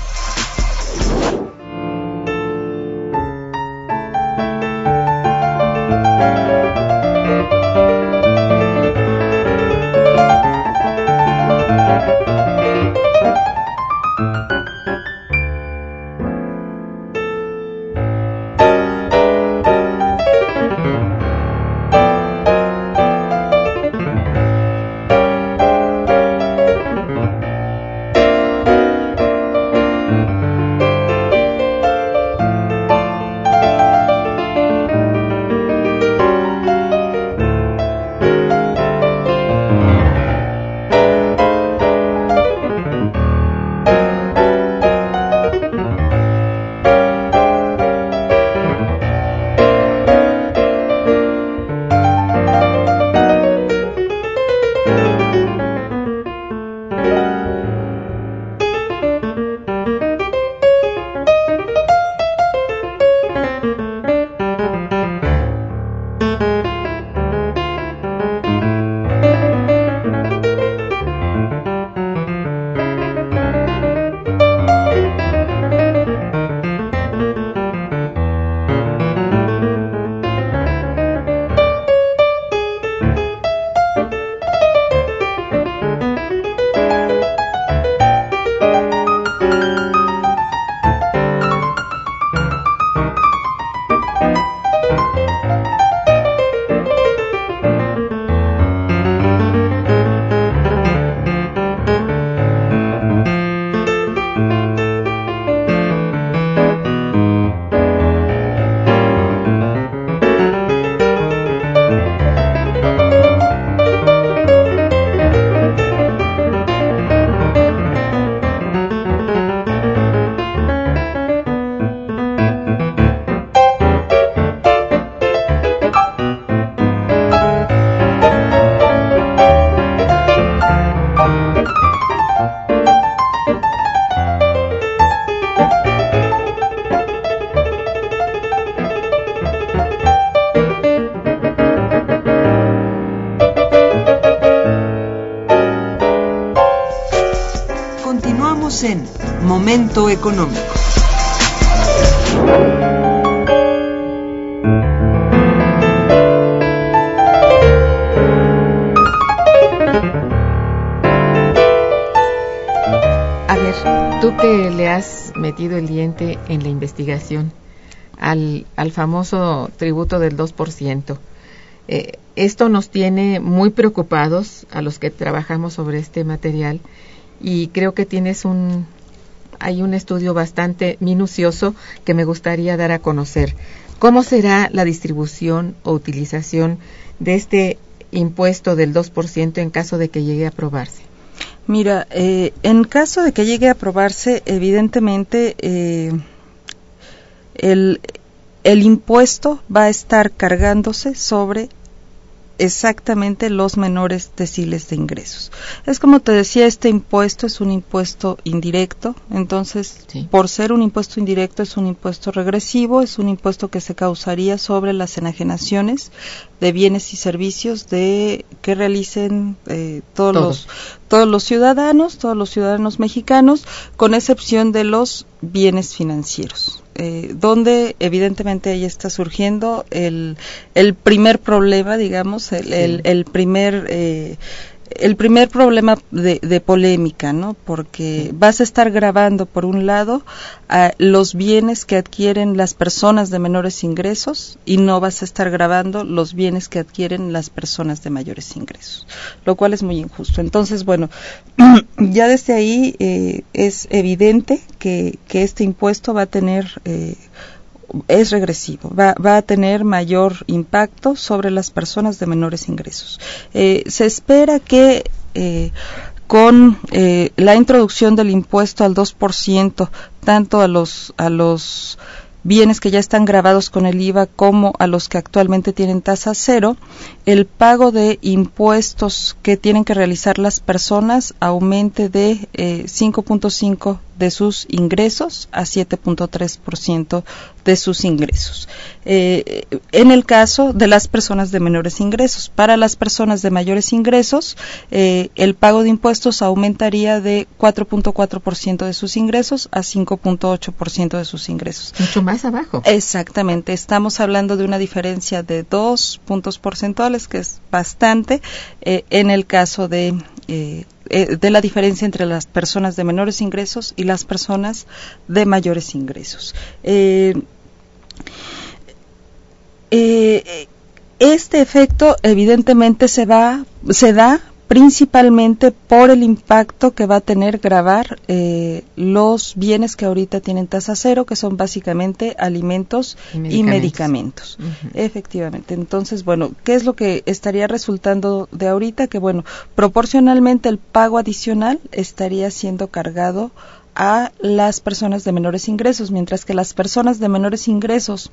En Momento Económico. A ver, tú que le has metido el diente en la investigación al, al famoso tributo del dos por ciento, eh, esto nos tiene muy preocupados a los que trabajamos sobre este material. Y creo que tienes un, hay un estudio bastante minucioso que me gustaría dar a conocer. ¿Cómo será la distribución o utilización de este impuesto del dos por ciento en caso de que llegue a aprobarse? Mira, eh, en caso de que llegue a aprobarse, evidentemente eh, el, el impuesto va a estar cargándose sobre exactamente los menores deciles de ingresos. Es como te decía, este impuesto es un impuesto indirecto, entonces sí. Por ser un impuesto indirecto es un impuesto regresivo, es un impuesto que se causaría sobre las enajenaciones de bienes y servicios de que realicen eh, todos Todo. los todos los ciudadanos, todos los ciudadanos mexicanos, con excepción de los bienes financieros. Eh, donde evidentemente ahí está surgiendo el, el primer problema, digamos, el, sí. el, el primer eh, el primer problema de, de polémica, ¿no? Porque sí. vas a estar gravando por un lado a los bienes que adquieren las personas de menores ingresos y no vas a estar gravando los bienes que adquieren las personas de mayores ingresos, lo cual es muy injusto. Entonces, bueno, ya desde ahí eh, es evidente que, que este impuesto va a tener eh, es regresivo, va, va a tener mayor impacto sobre las personas de menores ingresos. Eh, se espera que eh, con eh, la introducción del impuesto al dos por ciento, tanto a los a los bienes que ya están gravados con el I V A como a los que actualmente tienen tasa cero, el pago de impuestos que tienen que realizar las personas aumente de eh, cinco punto cinco de sus ingresos a siete punto tres por ciento de sus ingresos. Eh, en el caso de las personas de menores ingresos, para las personas de mayores ingresos, eh, el pago de impuestos aumentaría de cuatro punto cuatro por ciento de sus ingresos a cinco punto ocho por ciento de sus ingresos. Mucho más abajo. Exactamente, estamos hablando de una diferencia de dos puntos porcentuales, que es bastante, eh, en el caso de eh, eh, de la diferencia entre las personas de menores ingresos y las personas de mayores ingresos. Eh, eh, este efecto evidentemente se va, se da principalmente por el impacto que va a tener gravar eh, los bienes que ahorita tienen tasa cero, que son básicamente alimentos y medicamentos. Y medicamentos. Uh-huh. Efectivamente. Entonces, bueno, ¿qué es lo que estaría resultando de ahorita? Que, bueno, proporcionalmente el pago adicional estaría siendo cargado a las personas de menores ingresos, mientras que las personas de menores ingresos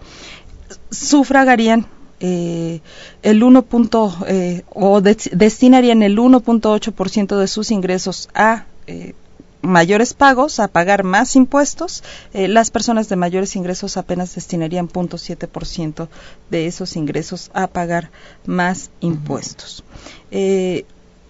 sufragarían Eh, el uno punto, eh, o de, destinarían el uno punto ocho por ciento de sus ingresos a eh, mayores pagos, a pagar más impuestos. Eh, las personas de mayores ingresos apenas destinarían cero punto siete por ciento de esos ingresos a pagar más impuestos. Eh,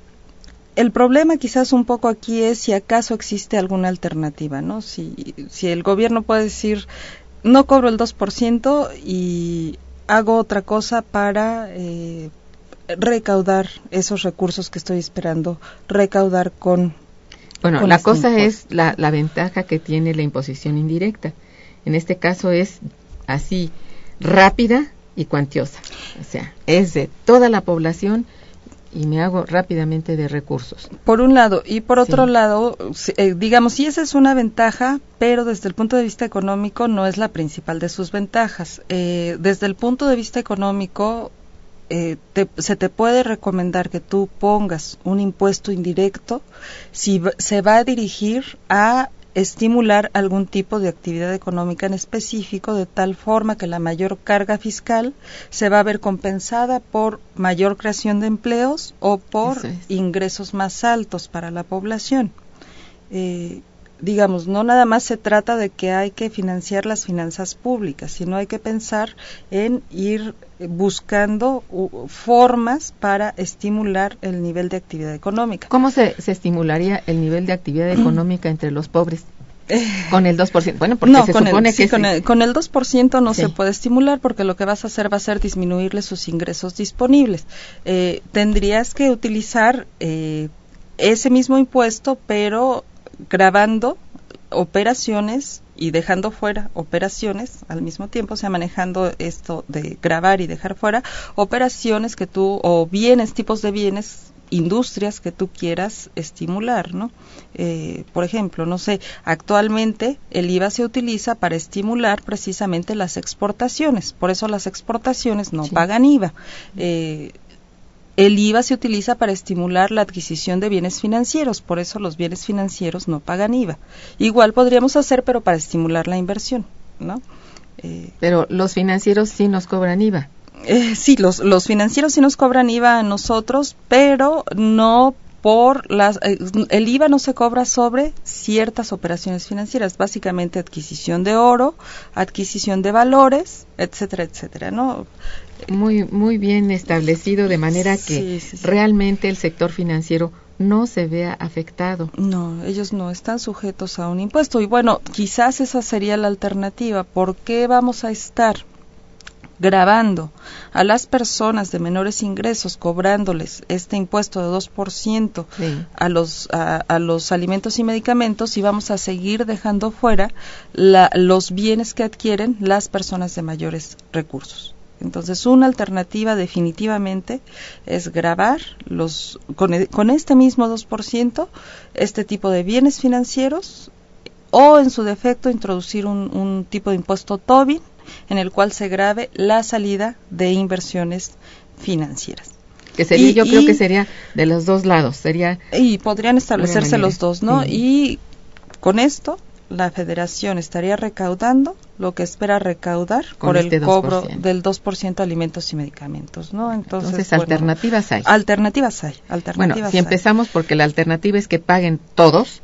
el problema quizás un poco aquí es si acaso existe alguna alternativa, ¿no? Si, si el gobierno puede decir, no cobro el dos por ciento y hago otra cosa para eh, recaudar esos recursos que estoy esperando recaudar con bueno con la este cosa impuesto. Es la, la ventaja que tiene la imposición indirecta. En este caso es así rápida y cuantiosa, o sea, es de toda la población y me hago rápidamente de recursos. Por un lado, y por otro sí. lado, eh, digamos, sí, esa es una ventaja, pero desde el punto de vista económico no es la principal de sus ventajas. Eh, desde el punto de vista económico, eh, te, se te puede recomendar que tú pongas un impuesto indirecto si v- se va a dirigir a estimular algún tipo de actividad económica en específico, de tal forma que la mayor carga fiscal se va a ver compensada por mayor creación de empleos o por Eso es. ingresos más altos para la población. Eh, digamos, no nada más se trata de que hay que financiar las finanzas públicas, sino hay que pensar en ir buscando uh, formas para estimular el nivel de actividad económica. ¿Cómo se, se estimularía el nivel de actividad económica entre los pobres? Con el dos por ciento. Bueno, porque no, se con supone el, que sí, con, el, con el dos por ciento no sí. se puede estimular, porque lo que vas a hacer va a ser disminuirle sus ingresos disponibles. Eh, tendrías que utilizar eh, ese mismo impuesto, pero gravando operaciones y dejando fuera operaciones al mismo tiempo, o sea, manejando esto de gravar y dejar fuera operaciones que tú, o bienes, tipos de bienes, industrias que tú quieras estimular, ¿no? Eh, por ejemplo, no sé, actualmente el I V A se utiliza para estimular precisamente las exportaciones, por eso las exportaciones no sí. pagan I V A. Eh, El I V A se utiliza para estimular la adquisición de bienes financieros, por eso los bienes financieros no pagan I V A. Igual podríamos hacer, pero para estimular la inversión, ¿no? Eh, pero los financieros sí nos cobran I V A. Eh, sí, los, los financieros sí nos cobran I V A a nosotros, pero no por las... Eh, el I V A no se cobra sobre ciertas operaciones financieras, básicamente adquisición de oro, adquisición de valores, etcétera, etcétera, ¿no? Muy, muy bien establecido, de manera que sí, sí, sí. realmente el sector financiero no se vea afectado. No, ellos no están sujetos a un impuesto. Y bueno, quizás esa sería la alternativa. ¿Por qué vamos a estar gravando a las personas de menores ingresos, cobrándoles este impuesto de dos por ciento sí. a los a, a los alimentos y medicamentos, y vamos a seguir dejando fuera la, los bienes que adquieren las personas de mayores recursos? Entonces, una alternativa definitivamente es gravar los con, con este mismo dos por ciento este tipo de bienes financieros, o en su defecto introducir un, un tipo de impuesto Tobin en el cual se grave la salida de inversiones financieras. Que sería, y, yo y, creo que sería de los dos lados, sería y podrían establecerse los dos, ¿no? Sí. Y con esto la Federación estaría recaudando lo que espera recaudar con por este el cobro dos por ciento. del dos por ciento alimentos y medicamentos, ¿no? Entonces, Entonces bueno, alternativas hay. Alternativas hay, alternativas Bueno, si hay. empezamos porque la alternativa es que paguen todos,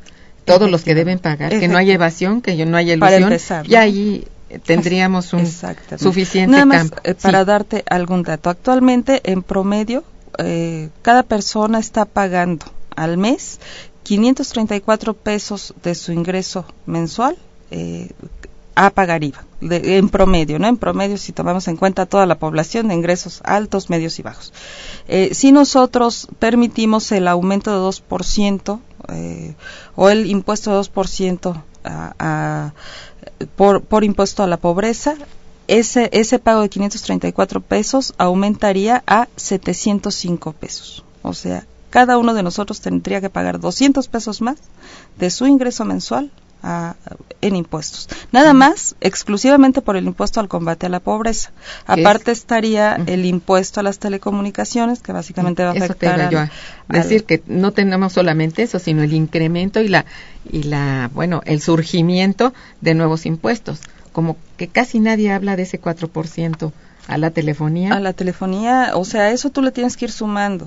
todos los que deben pagar, que no haya evasión, que no haya ilusión, empezar, ¿no? Y ahí tendríamos un suficiente Nada más, campo. Eh, para sí. darte algún dato, actualmente en promedio eh, cada persona está pagando al mes quinientos treinta y cuatro pesos de su ingreso mensual eh, a pagar I V A, de, en promedio, ¿no? En promedio, si tomamos en cuenta toda la población de ingresos altos, medios y bajos. Eh, si nosotros permitimos el aumento de dos por ciento eh, o el impuesto de dos por ciento a, a, por, por impuesto a la pobreza, ese, ese pago de quinientos treinta y cuatro pesos aumentaría a setecientos cinco pesos. O sea, cada uno de nosotros tendría que pagar doscientos pesos más de su ingreso mensual a, en impuestos. Nada más, exclusivamente por el impuesto al combate a la pobreza. Aparte es? estaría uh-huh. el impuesto a las telecomunicaciones, que básicamente va a eso afectar te iba yo a decir, al, que no tenemos solamente eso, sino el incremento y la, y la, bueno, el surgimiento de nuevos impuestos. Como que casi nadie habla de ese cuatro por ciento a la telefonía. A la telefonía, o sea, eso tú le tienes que ir sumando.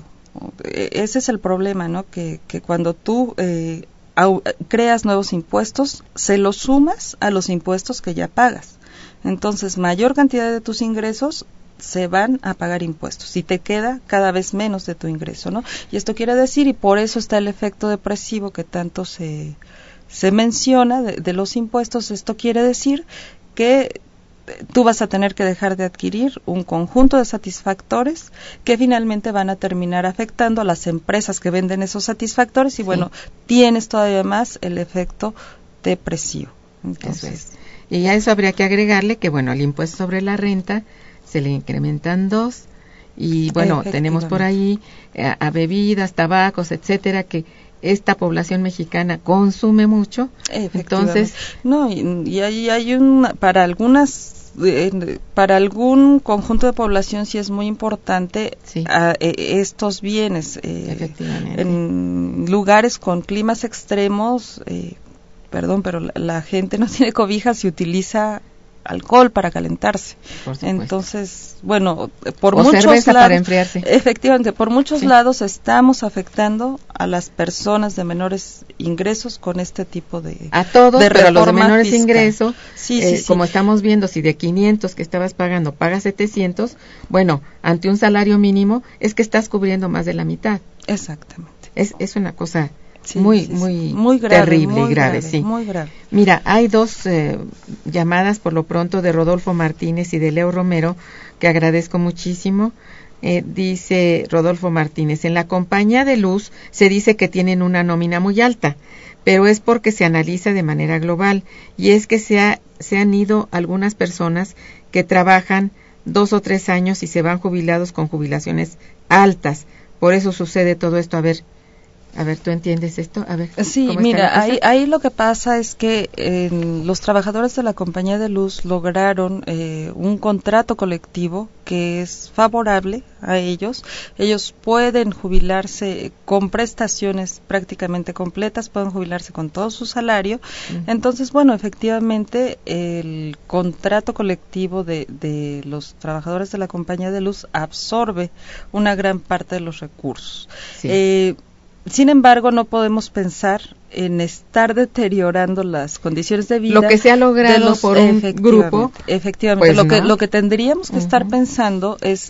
Ese es el problema, ¿no? Que, que cuando tú eh, au, creas nuevos impuestos, se los sumas a los impuestos que ya pagas. Entonces, mayor cantidad de tus ingresos se van a pagar impuestos y te queda cada vez menos de tu ingreso, ¿no? Y esto quiere decir, y por eso está el efecto depresivo que tanto se, se menciona de, de los impuestos, esto quiere decir que tú vas a tener que dejar de adquirir un conjunto de satisfactores que finalmente van a terminar afectando a las empresas que venden esos satisfactores y sí. bueno, tienes todavía más el efecto depresivo. Entonces, eso es. Y a eso habría que agregarle que, bueno, el impuesto sobre la renta se le incrementan dos y, bueno, tenemos por ahí eh, a bebidas, tabacos, etcétera, que esta población mexicana consume mucho. Entonces, no, y, y hay, hay un, para algunas, eh, para algún conjunto de población sí es muy importante sí. a, eh, estos bienes. Eh, Efectivamente. En lugares con climas extremos, eh, perdón, pero la, la gente no tiene cobijas y utiliza alcohol para calentarse. Entonces, bueno, por o muchos cerveza lados, para enfriarse. Efectivamente, por muchos sí. lados estamos afectando a las personas de menores ingresos con este tipo de a todos, de pero a los de menores fiscal. ingresos, sí, eh, sí, sí. como estamos viendo, si de quinientos que estabas pagando pagas setecientos, bueno, ante un salario mínimo es que estás cubriendo más de la mitad. Exactamente. Es es una cosa Sí, muy sí, sí. muy muy grave, terrible muy y grave, grave, sí. Muy grave. Mira, hay dos eh, llamadas por lo pronto de Rodolfo Martínez y de Leo Romero que agradezco muchísimo. Eh, dice Rodolfo Martínez, en la compañía de luz se dice que tienen una nómina muy alta, pero es porque se analiza de manera global y es que se, ha, se han ido algunas personas que trabajan dos o tres años y se van jubilados con jubilaciones altas. Por eso sucede todo esto. A ver, A ver, ¿tú entiendes esto? A ver. Sí, mira, ahí, ahí lo que pasa es que eh, los trabajadores de la compañía de luz lograron eh, un contrato colectivo que es favorable a ellos. Ellos pueden jubilarse con prestaciones prácticamente completas, pueden jubilarse con todo su salario. Uh-huh. Entonces, bueno, efectivamente, el contrato colectivo de, de los trabajadores de la compañía de luz absorbe una gran parte de los recursos. Sí. Eh, Sin embargo, no podemos pensar en estar deteriorando las condiciones de vida. Lo que se ha logrado los, por un grupo. Efectivamente, pues lo, no. que, lo que tendríamos que uh-huh. estar pensando es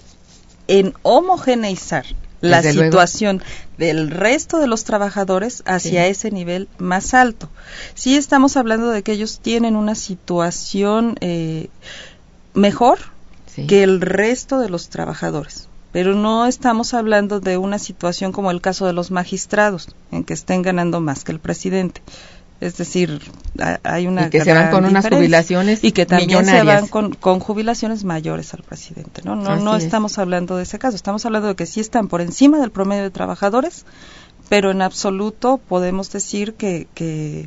en homogeneizar la Desde situación luego. del resto de los trabajadores hacia sí. ese nivel más alto. Sí estamos hablando de que ellos tienen una situación eh, mejor sí. que el resto de los trabajadores. Pero no estamos hablando de una situación como el caso de los magistrados, en que estén ganando más que el presidente. Es decir, hay una y que se van con unas jubilaciones y que también millonarias. se van con, con jubilaciones mayores al presidente. No, no, no estamos hablando de ese caso. Estamos hablando de que sí están por encima del promedio de trabajadores, pero en absoluto podemos decir que que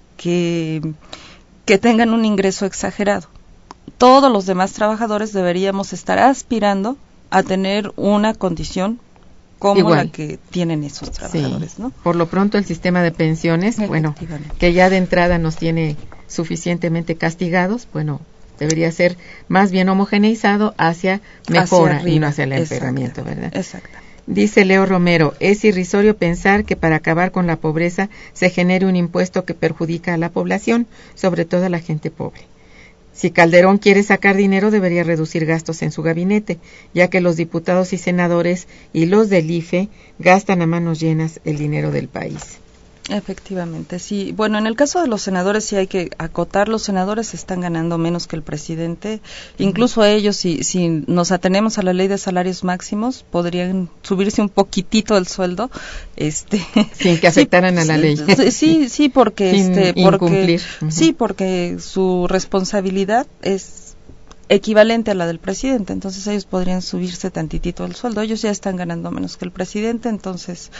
que, que tengan un ingreso exagerado. Todos los demás trabajadores deberíamos estar aspirando a tener una condición como Igual. la que tienen esos trabajadores, sí. ¿no? Por lo pronto el sistema de pensiones, bueno, que ya de entrada nos tiene suficientemente castigados, bueno, debería ser más bien homogeneizado hacia mejora hacia y no hacia el empeoramiento, ¿verdad? Exactamente. Dice Leo Romero, es irrisorio pensar que para acabar con la pobreza se genere un impuesto que perjudica a la población, sobre todo a la gente pobre. Si Calderón quiere sacar dinero, debería reducir gastos en su gabinete, ya que los diputados y senadores y los del I F E gastan a manos llenas el dinero del país. Efectivamente, sí. Bueno, en el caso de los senadores sí hay que acotar, los senadores están ganando menos que el presidente. Incluso ellos, si, si nos atenemos a la ley de salarios máximos, podrían subirse un poquitito el sueldo. este Sin que afectaran sí, a la ley. Sí, sí, porque... Sin este porque incumplir. Uh-huh. Sí, porque su responsabilidad es equivalente a la del presidente, entonces ellos podrían subirse tantitito el sueldo. Ellos ya están ganando menos que el presidente, entonces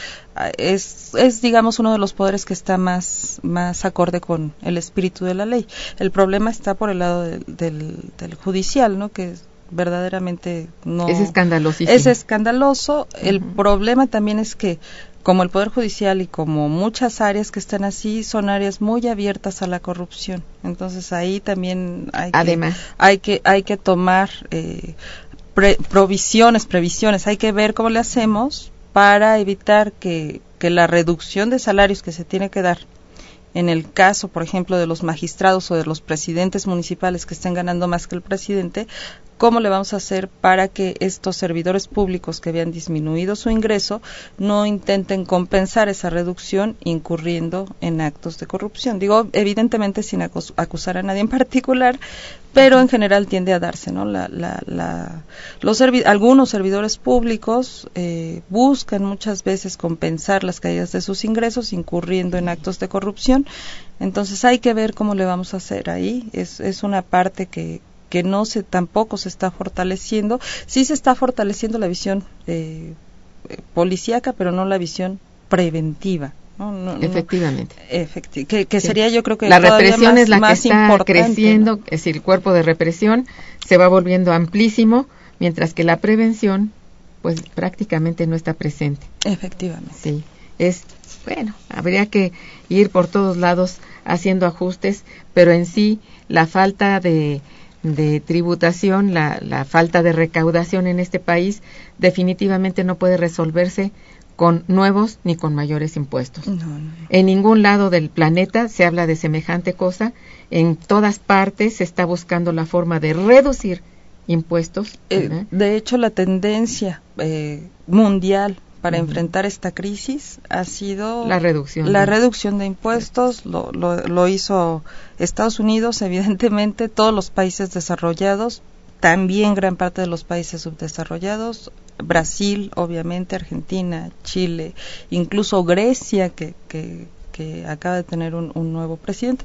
es, es digamos uno de los poderes que está más más acorde con el espíritu de la ley. El problema está por el lado del, del, del judicial, ¿no? Que verdaderamente no es escandalosísimo. Es escandaloso. Uh-huh. El problema también es que como el Poder Judicial y como muchas áreas que están así, son áreas muy abiertas a la corrupción. Entonces ahí también hay Además. que, hay que, hay que tomar eh, pre, provisiones, previsiones, hay que ver cómo le hacemos para evitar que, que la reducción de salarios que se tiene que dar, en el caso, por ejemplo, de los magistrados o de los presidentes municipales que estén ganando más que el presidente, ¿cómo le vamos a hacer para que estos servidores públicos que habían disminuido su ingreso no intenten compensar esa reducción incurriendo en actos de corrupción? Digo, evidentemente sin acus- acusar a nadie en particular, pero en general tiende a darse, ¿no? La, la, la, los servi- algunos servidores públicos eh, buscan muchas veces compensar las caídas de sus ingresos incurriendo en actos de corrupción. Entonces hay que ver cómo le vamos a hacer ahí. Es, es una parte que que no se tampoco se está fortaleciendo. Sí se está fortaleciendo la visión eh, policíaca, pero no la visión preventiva. No, no, Efectivamente. No, efecti- que, que sí. sería, yo creo que la represión más, es la más que está importante, creciendo, ¿no? Es decir, el cuerpo de represión se va volviendo amplísimo, mientras que la prevención, pues prácticamente no está presente. Efectivamente. Sí, es bueno, habría que ir por todos lados haciendo ajustes, pero en sí la falta de de tributación, la, la falta de recaudación en este país definitivamente no puede resolverse con nuevos ni con mayores impuestos. No, no, no. En ningún lado del planeta se habla de semejante cosa. En todas partes se está buscando la forma de reducir impuestos. Eh, de hecho, la tendencia eh, mundial para uh-huh. enfrentar esta crisis ha sido la reducción la de, reducción de impuestos. Lo, lo, lo hizo Estados Unidos, evidentemente, todos los países desarrollados, también gran parte de los países subdesarrollados, Brasil, obviamente, Argentina, Chile, incluso Grecia, que, que, que acaba de tener un, un nuevo presidente,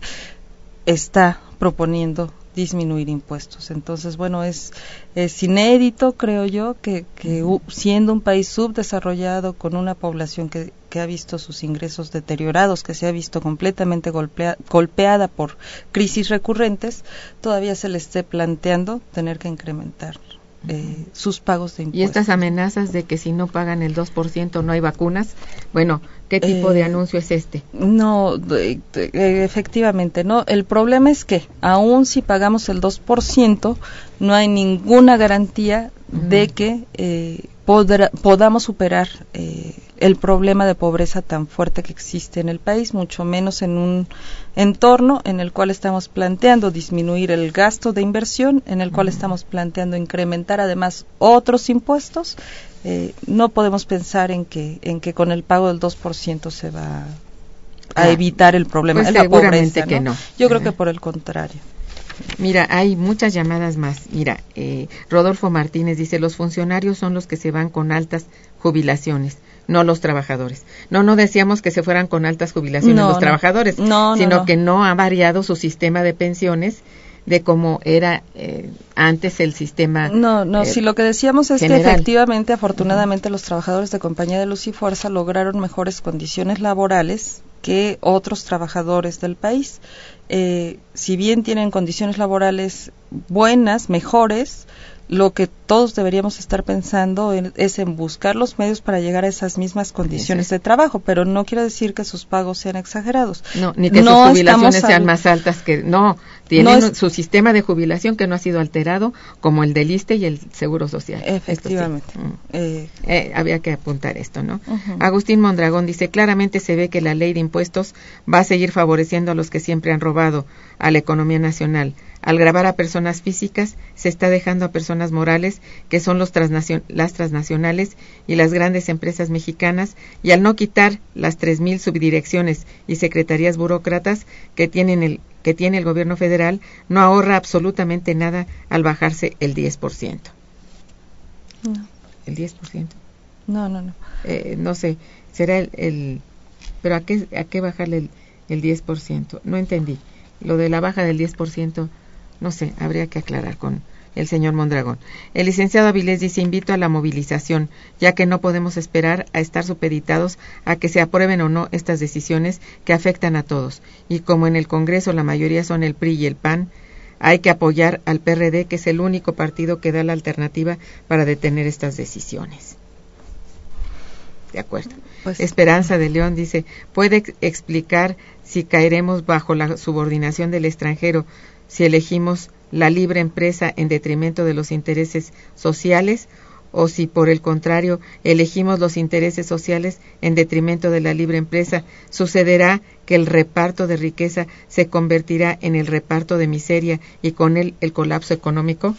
está proponiendo disminuir impuestos. Entonces, bueno, es, es inédito, creo yo, que, que uh, siendo un país subdesarrollado, con una población que, que ha visto sus ingresos deteriorados, que se ha visto completamente golpea, golpeada por crisis recurrentes, todavía se le esté planteando tener que incrementar eh, sus pagos de impuestos. Y estas amenazas de que si no pagan el dos por ciento no hay vacunas, bueno, ¿qué tipo eh, de anuncio es este? No, de, de, efectivamente, no. El problema es que, aun si pagamos el dos por ciento, no hay ninguna garantía uh-huh. de que eh, podrá, podamos superar eh, el problema de pobreza tan fuerte que existe en el país, mucho menos en un entorno en el cual estamos planteando disminuir el gasto de inversión, en el cual uh-huh. estamos planteando incrementar además otros impuestos. Eh, no podemos pensar en que en que con el pago del dos por ciento se va a ah, evitar el problema pues de la seguramente pobreza, que ¿no? no. Yo uh-huh. creo que por el contrario. Mira, hay muchas llamadas más. Mira, eh, Rodolfo Martínez dice, los funcionarios son los que se van con altas jubilaciones, no los trabajadores. No, no decíamos que se fueran con altas jubilaciones no, los no. trabajadores, no, sino no, no. que no ha variado su sistema de pensiones de cómo era eh, antes el sistema. No, no, eh, si lo que decíamos es general. que efectivamente, afortunadamente, uh-huh. los trabajadores de Compañía de Luz y Fuerza lograron mejores condiciones laborales que otros trabajadores del país. Eh, si bien tienen condiciones laborales buenas, mejores, lo que todos deberíamos estar pensando en, es en buscar los medios para llegar a esas mismas condiciones sí, sí. de trabajo, pero no quiere decir que sus pagos sean exagerados. No, ni que no sus jubilaciones sean al... más altas que... No, tienen no es, su sistema de jubilación que no ha sido alterado, como el del ISSSTE y el Seguro Social. Efectivamente. Sí. Mm. Eh, eh, había que apuntar esto, ¿no? Uh-huh. Agustín Mondragón dice, claramente se ve que la ley de impuestos va a seguir favoreciendo a los que siempre han robado a la economía nacional. Al gravar a personas físicas, se está dejando a personas morales, que son los transnacion- las transnacionales y las grandes empresas mexicanas, y al no quitar las tres mil subdirecciones y secretarías burócratas que tienen el que tiene el gobierno federal, no ahorra absolutamente nada al bajarse el diez por ciento. No. ¿El diez por ciento? No, no, no. Eh, no sé, será el, el... ¿Pero a qué, a qué bajarle el, el diez por ciento? No entendí. Lo de la baja del diez por ciento, no sé, habría que aclarar con el señor Mondragón. El licenciado Avilés dice, invito a la movilización, ya que no podemos esperar a estar supeditados a que se aprueben o no estas decisiones que afectan a todos. Y como en el Congreso la mayoría son el P R I y el P A N, hay que apoyar al P R D, que es el único partido que da la alternativa para detener estas decisiones. De acuerdo. Pues, Esperanza de León dice, ¿puede ex- explicar si caeremos bajo la subordinación del extranjero si elegimos la libre empresa en detrimento de los intereses sociales, o si por el contrario elegimos los intereses sociales en detrimento de la libre empresa? ¿Sucederá que el reparto de riqueza se convertirá en el reparto de miseria y con él el colapso económico?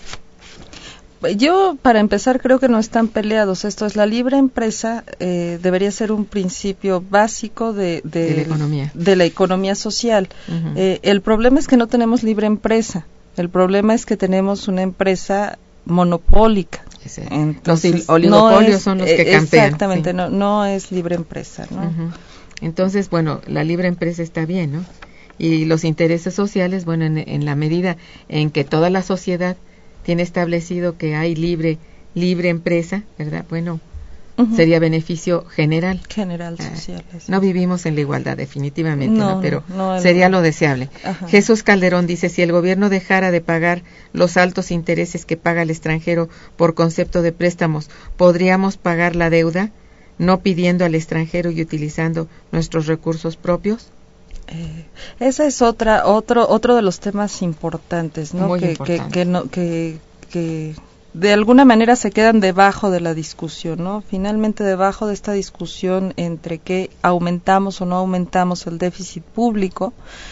Yo, para empezar, creo que no están peleados. Esto es, la libre empresa eh, debería ser un principio básico de, de, de la economía, de la economía social. Uh-huh. Eh, el problema es que no tenemos libre empresa. El problema es que tenemos una empresa monopólica. Entonces, los oligopolios no es, son los que campean. Exactamente, sí. no, no es libre empresa, ¿no? Uh-huh. Entonces, bueno, la libre empresa está bien, ¿no? Y los intereses sociales, bueno, en, en la medida en que toda la sociedad tiene establecido que hay libre libre empresa, ¿verdad? Bueno, uh-huh. sería beneficio general. General, social. Ah, no vivimos en la igualdad, definitivamente, no, ¿no? Pero no, no, sería el... lo deseable. Ajá. Jesús Calderón dice, si el gobierno dejara de pagar los altos intereses que paga el extranjero por concepto de préstamos, ¿podríamos pagar la deuda no pidiendo al extranjero y utilizando nuestros recursos propios? Eh, esa es otra otro otro de los temas importantes, ¿no? Muy que, importante. que que no que que de alguna manera se quedan debajo de la discusión, ¿no? Finalmente, debajo de esta discusión entre que aumentamos o no aumentamos el déficit público,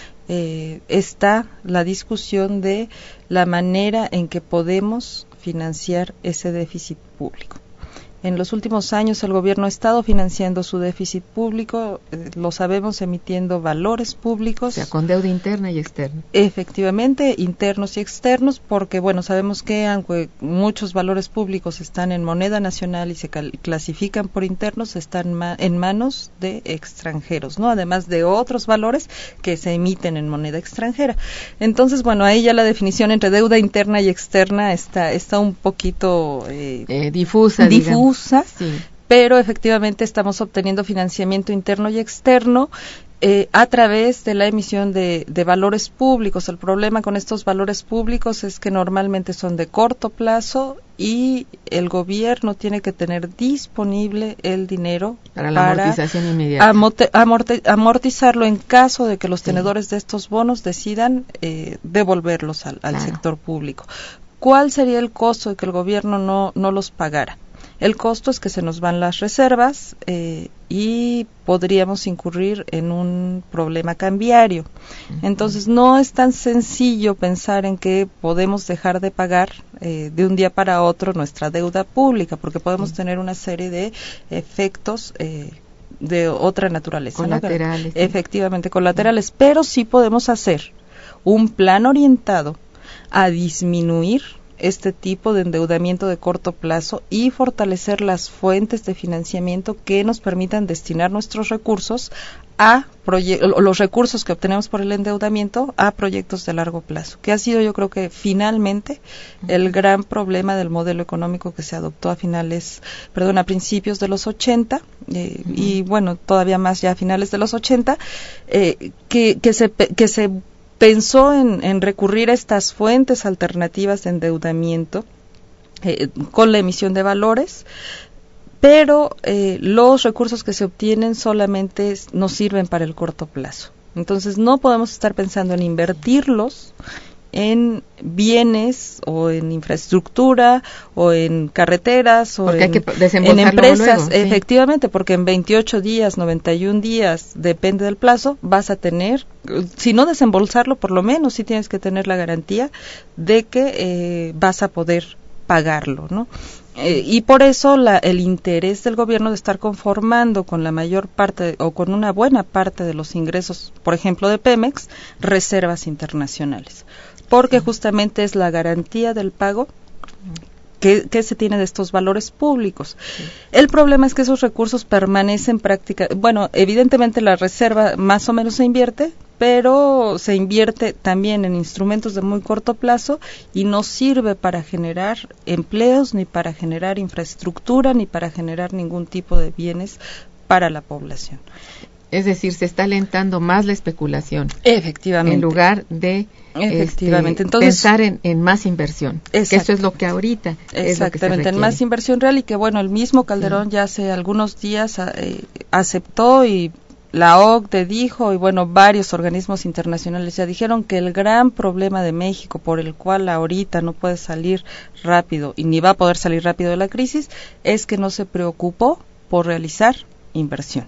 eh, está la discusión de la manera en que podemos financiar ese déficit público. En los últimos años el gobierno ha estado financiando su déficit público, eh, lo sabemos, emitiendo valores públicos. O sea, con deuda interna y externa. Efectivamente, internos y externos, porque bueno, sabemos que aunque muchos valores públicos están en moneda nacional y se clasifican por internos, están ma- en manos de extranjeros, ¿no? Además de otros valores que se emiten en moneda extranjera. Entonces, bueno, ahí ya la definición entre deuda interna y externa está está un poquito eh, eh, difusa, difusa. Sí. Pero efectivamente estamos obteniendo financiamiento interno y externo eh, a través de la emisión de, de valores públicos. El problema con estos valores públicos es que normalmente son de corto plazo y el gobierno tiene que tener disponible el dinero para la para amortización inmediata, amorte, amorte, amortizarlo en caso de que los tenedores sí. de estos bonos decidan eh, devolverlos al, al claro. sector público. ¿Cuál sería el costo de que el gobierno no, no los pagara? El costo es que se nos van las reservas eh, y podríamos incurrir en un problema cambiario. Entonces, no es tan sencillo pensar en que podemos dejar de pagar eh, de un día para otro nuestra deuda pública, porque podemos sí. tener una serie de efectos eh, de otra naturaleza. Colaterales. ¿no? Efectivamente, colaterales. Sí. Pero sí podemos hacer un plan orientado a disminuir este tipo de endeudamiento de corto plazo y fortalecer las fuentes de financiamiento que nos permitan destinar nuestros recursos a proye- los recursos que obtenemos por el endeudamiento a proyectos de largo plazo, que ha sido, yo creo que finalmente el gran problema del modelo económico que se adoptó a finales, perdón, a principios de los ochenta eh, uh-huh. y bueno, todavía más ya a finales de los ochenta, eh, que, que se que se pensó en, en recurrir a estas fuentes alternativas de endeudamiento eh, con la emisión de valores, pero eh, los recursos que se obtienen solamente nos sirven para el corto plazo. Entonces no podemos estar pensando en invertirlos en bienes o en infraestructura o en carreteras o en, en empresas, luego, sí. Efectivamente, porque en veintiocho días, noventa y un días, depende del plazo, vas a tener, si no desembolsarlo, por lo menos sí tienes que tener la garantía de que eh, vas a poder pagarlo, ¿no? Eh, y por eso la, el interés del gobierno de estar conformando con la mayor parte o con una buena parte de los ingresos, por ejemplo de Pemex, reservas internacionales, porque justamente es la garantía del pago que, que se tiene de estos valores públicos. Sí. El problema es que esos recursos permanecen práctica, bueno, evidentemente la reserva más o menos se invierte, pero se invierte también en instrumentos de muy corto plazo y no sirve para generar empleos, ni para generar infraestructura, ni para generar ningún tipo de bienes para la población. Es decir, se está alentando más la especulación. Efectivamente. En lugar de Efectivamente. Este, Entonces, pensar en, en más inversión. Exacto. Que eso es lo que ahorita Exactamente, es lo que se requiere. En más inversión real, y que bueno, el mismo Calderón sí. ya hace algunos días eh, aceptó, y la O C D E dijo, y bueno, varios organismos internacionales ya dijeron que el gran problema de México, por el cual ahorita no puede salir rápido y ni va a poder salir rápido de la crisis, es que no se preocupó por realizar inversión.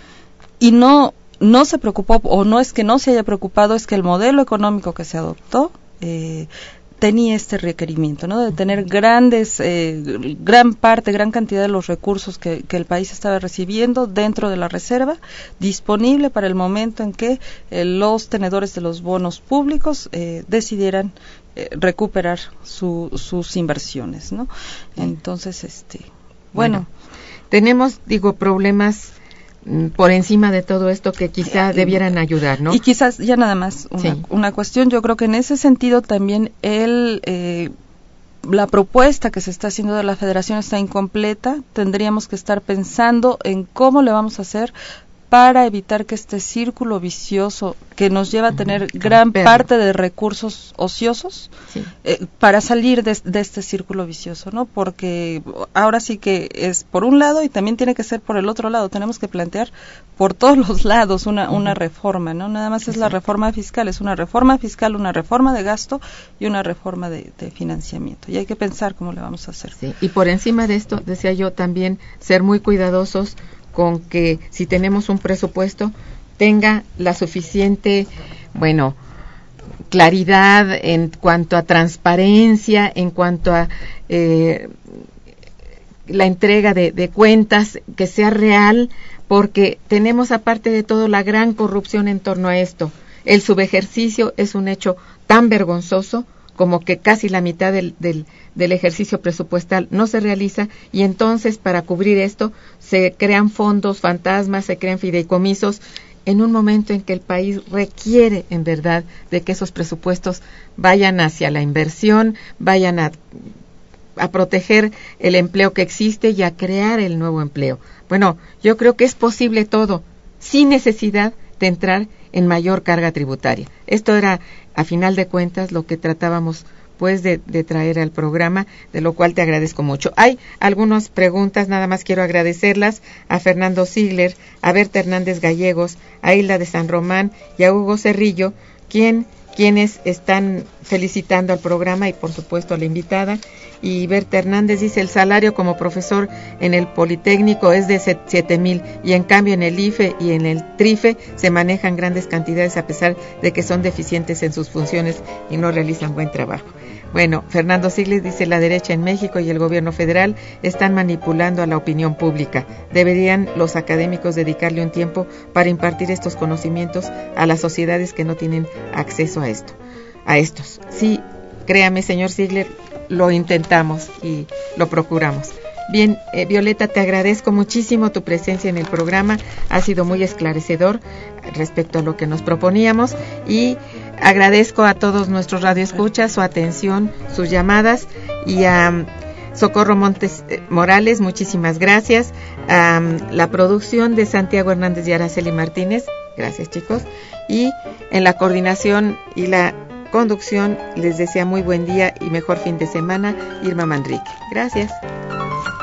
Y no no se preocupó, o no es que no se haya preocupado, es que el modelo económico que se adoptó eh, tenía este requerimiento, ¿no? De tener grandes, eh, gran parte, gran cantidad de los recursos que, que el país estaba recibiendo dentro de la reserva, disponible para el momento en que eh, los tenedores de los bonos públicos eh, decidieran eh, recuperar su, sus inversiones, ¿no? Entonces, este, bueno, bueno tenemos, digo, problemas por encima de todo esto que quizá debieran ayudar, ¿no? Y quizás ya nada más una, sí. una cuestión, yo creo que en ese sentido también el eh, la propuesta que se está haciendo de la Federación está incompleta. Tendríamos que estar pensando en cómo le vamos a hacer para evitar que este círculo vicioso que nos lleva a tener uh-huh. gran Pero. parte de recursos ociosos, sí. eh, para salir de, de este círculo vicioso, ¿no? Porque ahora sí que es por un lado y también tiene que ser por el otro lado. Tenemos que plantear por todos los lados una, uh-huh. una reforma, ¿no? Nada más es sí. la reforma fiscal, es una reforma fiscal, una reforma de gasto y una reforma de, de financiamiento. Y hay que pensar cómo le vamos a hacer. Sí. Y por encima de esto, decía yo, también ser muy cuidadosos con que si tenemos un presupuesto tenga la suficiente, bueno, claridad en cuanto a transparencia, en cuanto a eh, la entrega de, de cuentas, que sea real, porque tenemos aparte de todo la gran corrupción en torno a esto. El subejercicio es un hecho tan vergonzoso como que casi la mitad del, del, del ejercicio presupuestal no se realiza, y entonces para cubrir esto se crean fondos fantasmas, se crean fideicomisos, en un momento en que el país requiere en verdad de que esos presupuestos vayan hacia la inversión, vayan a, a proteger el empleo que existe y a crear el nuevo empleo. Bueno, yo creo que es posible todo, sin necesidad de entrar en mayor carga tributaria. Esto era, a final de cuentas, lo que tratábamos pues de, de traer al programa, de lo cual te agradezco mucho. Hay algunas preguntas, nada más quiero agradecerlas a Fernando Ziegler, a Berta Hernández Gallegos, a Hilda de San Román y a Hugo Cerrillo, quien quienes están felicitando al programa y por supuesto a la invitada. Y Berta Hernández dice: el salario como profesor en el Politécnico es de siete mil y en cambio en el I F E y en el TRIFE se manejan grandes cantidades a pesar de que son deficientes en sus funciones y no realizan buen trabajo. Bueno, Fernando Sigles dice: la derecha en México y el gobierno federal están manipulando a la opinión pública. Deberían los académicos dedicarle un tiempo para impartir estos conocimientos a las sociedades que no tienen acceso a esto, a estos. Sí, créame, señor Ziegler, lo intentamos y lo procuramos. Bien, eh, Violeta, te agradezco muchísimo tu presencia en el programa, ha sido muy esclarecedor respecto a lo que nos proponíamos, y agradezco a todos nuestros radioescuchas su atención, sus llamadas, y a um, Socorro Montes eh, Morales, muchísimas gracias, a um, la producción de Santiago Hernández y Araceli Martínez, gracias chicos, y en la coordinación y la conducción les desea muy buen día y mejor fin de semana, Irma Manrique. Gracias.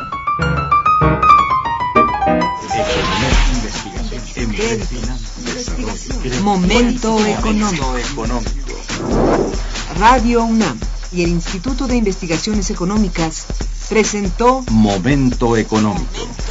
Investigación en Momento económico. Radio UNAM y el Instituto de Investigaciones Económicas presentó Momento económico.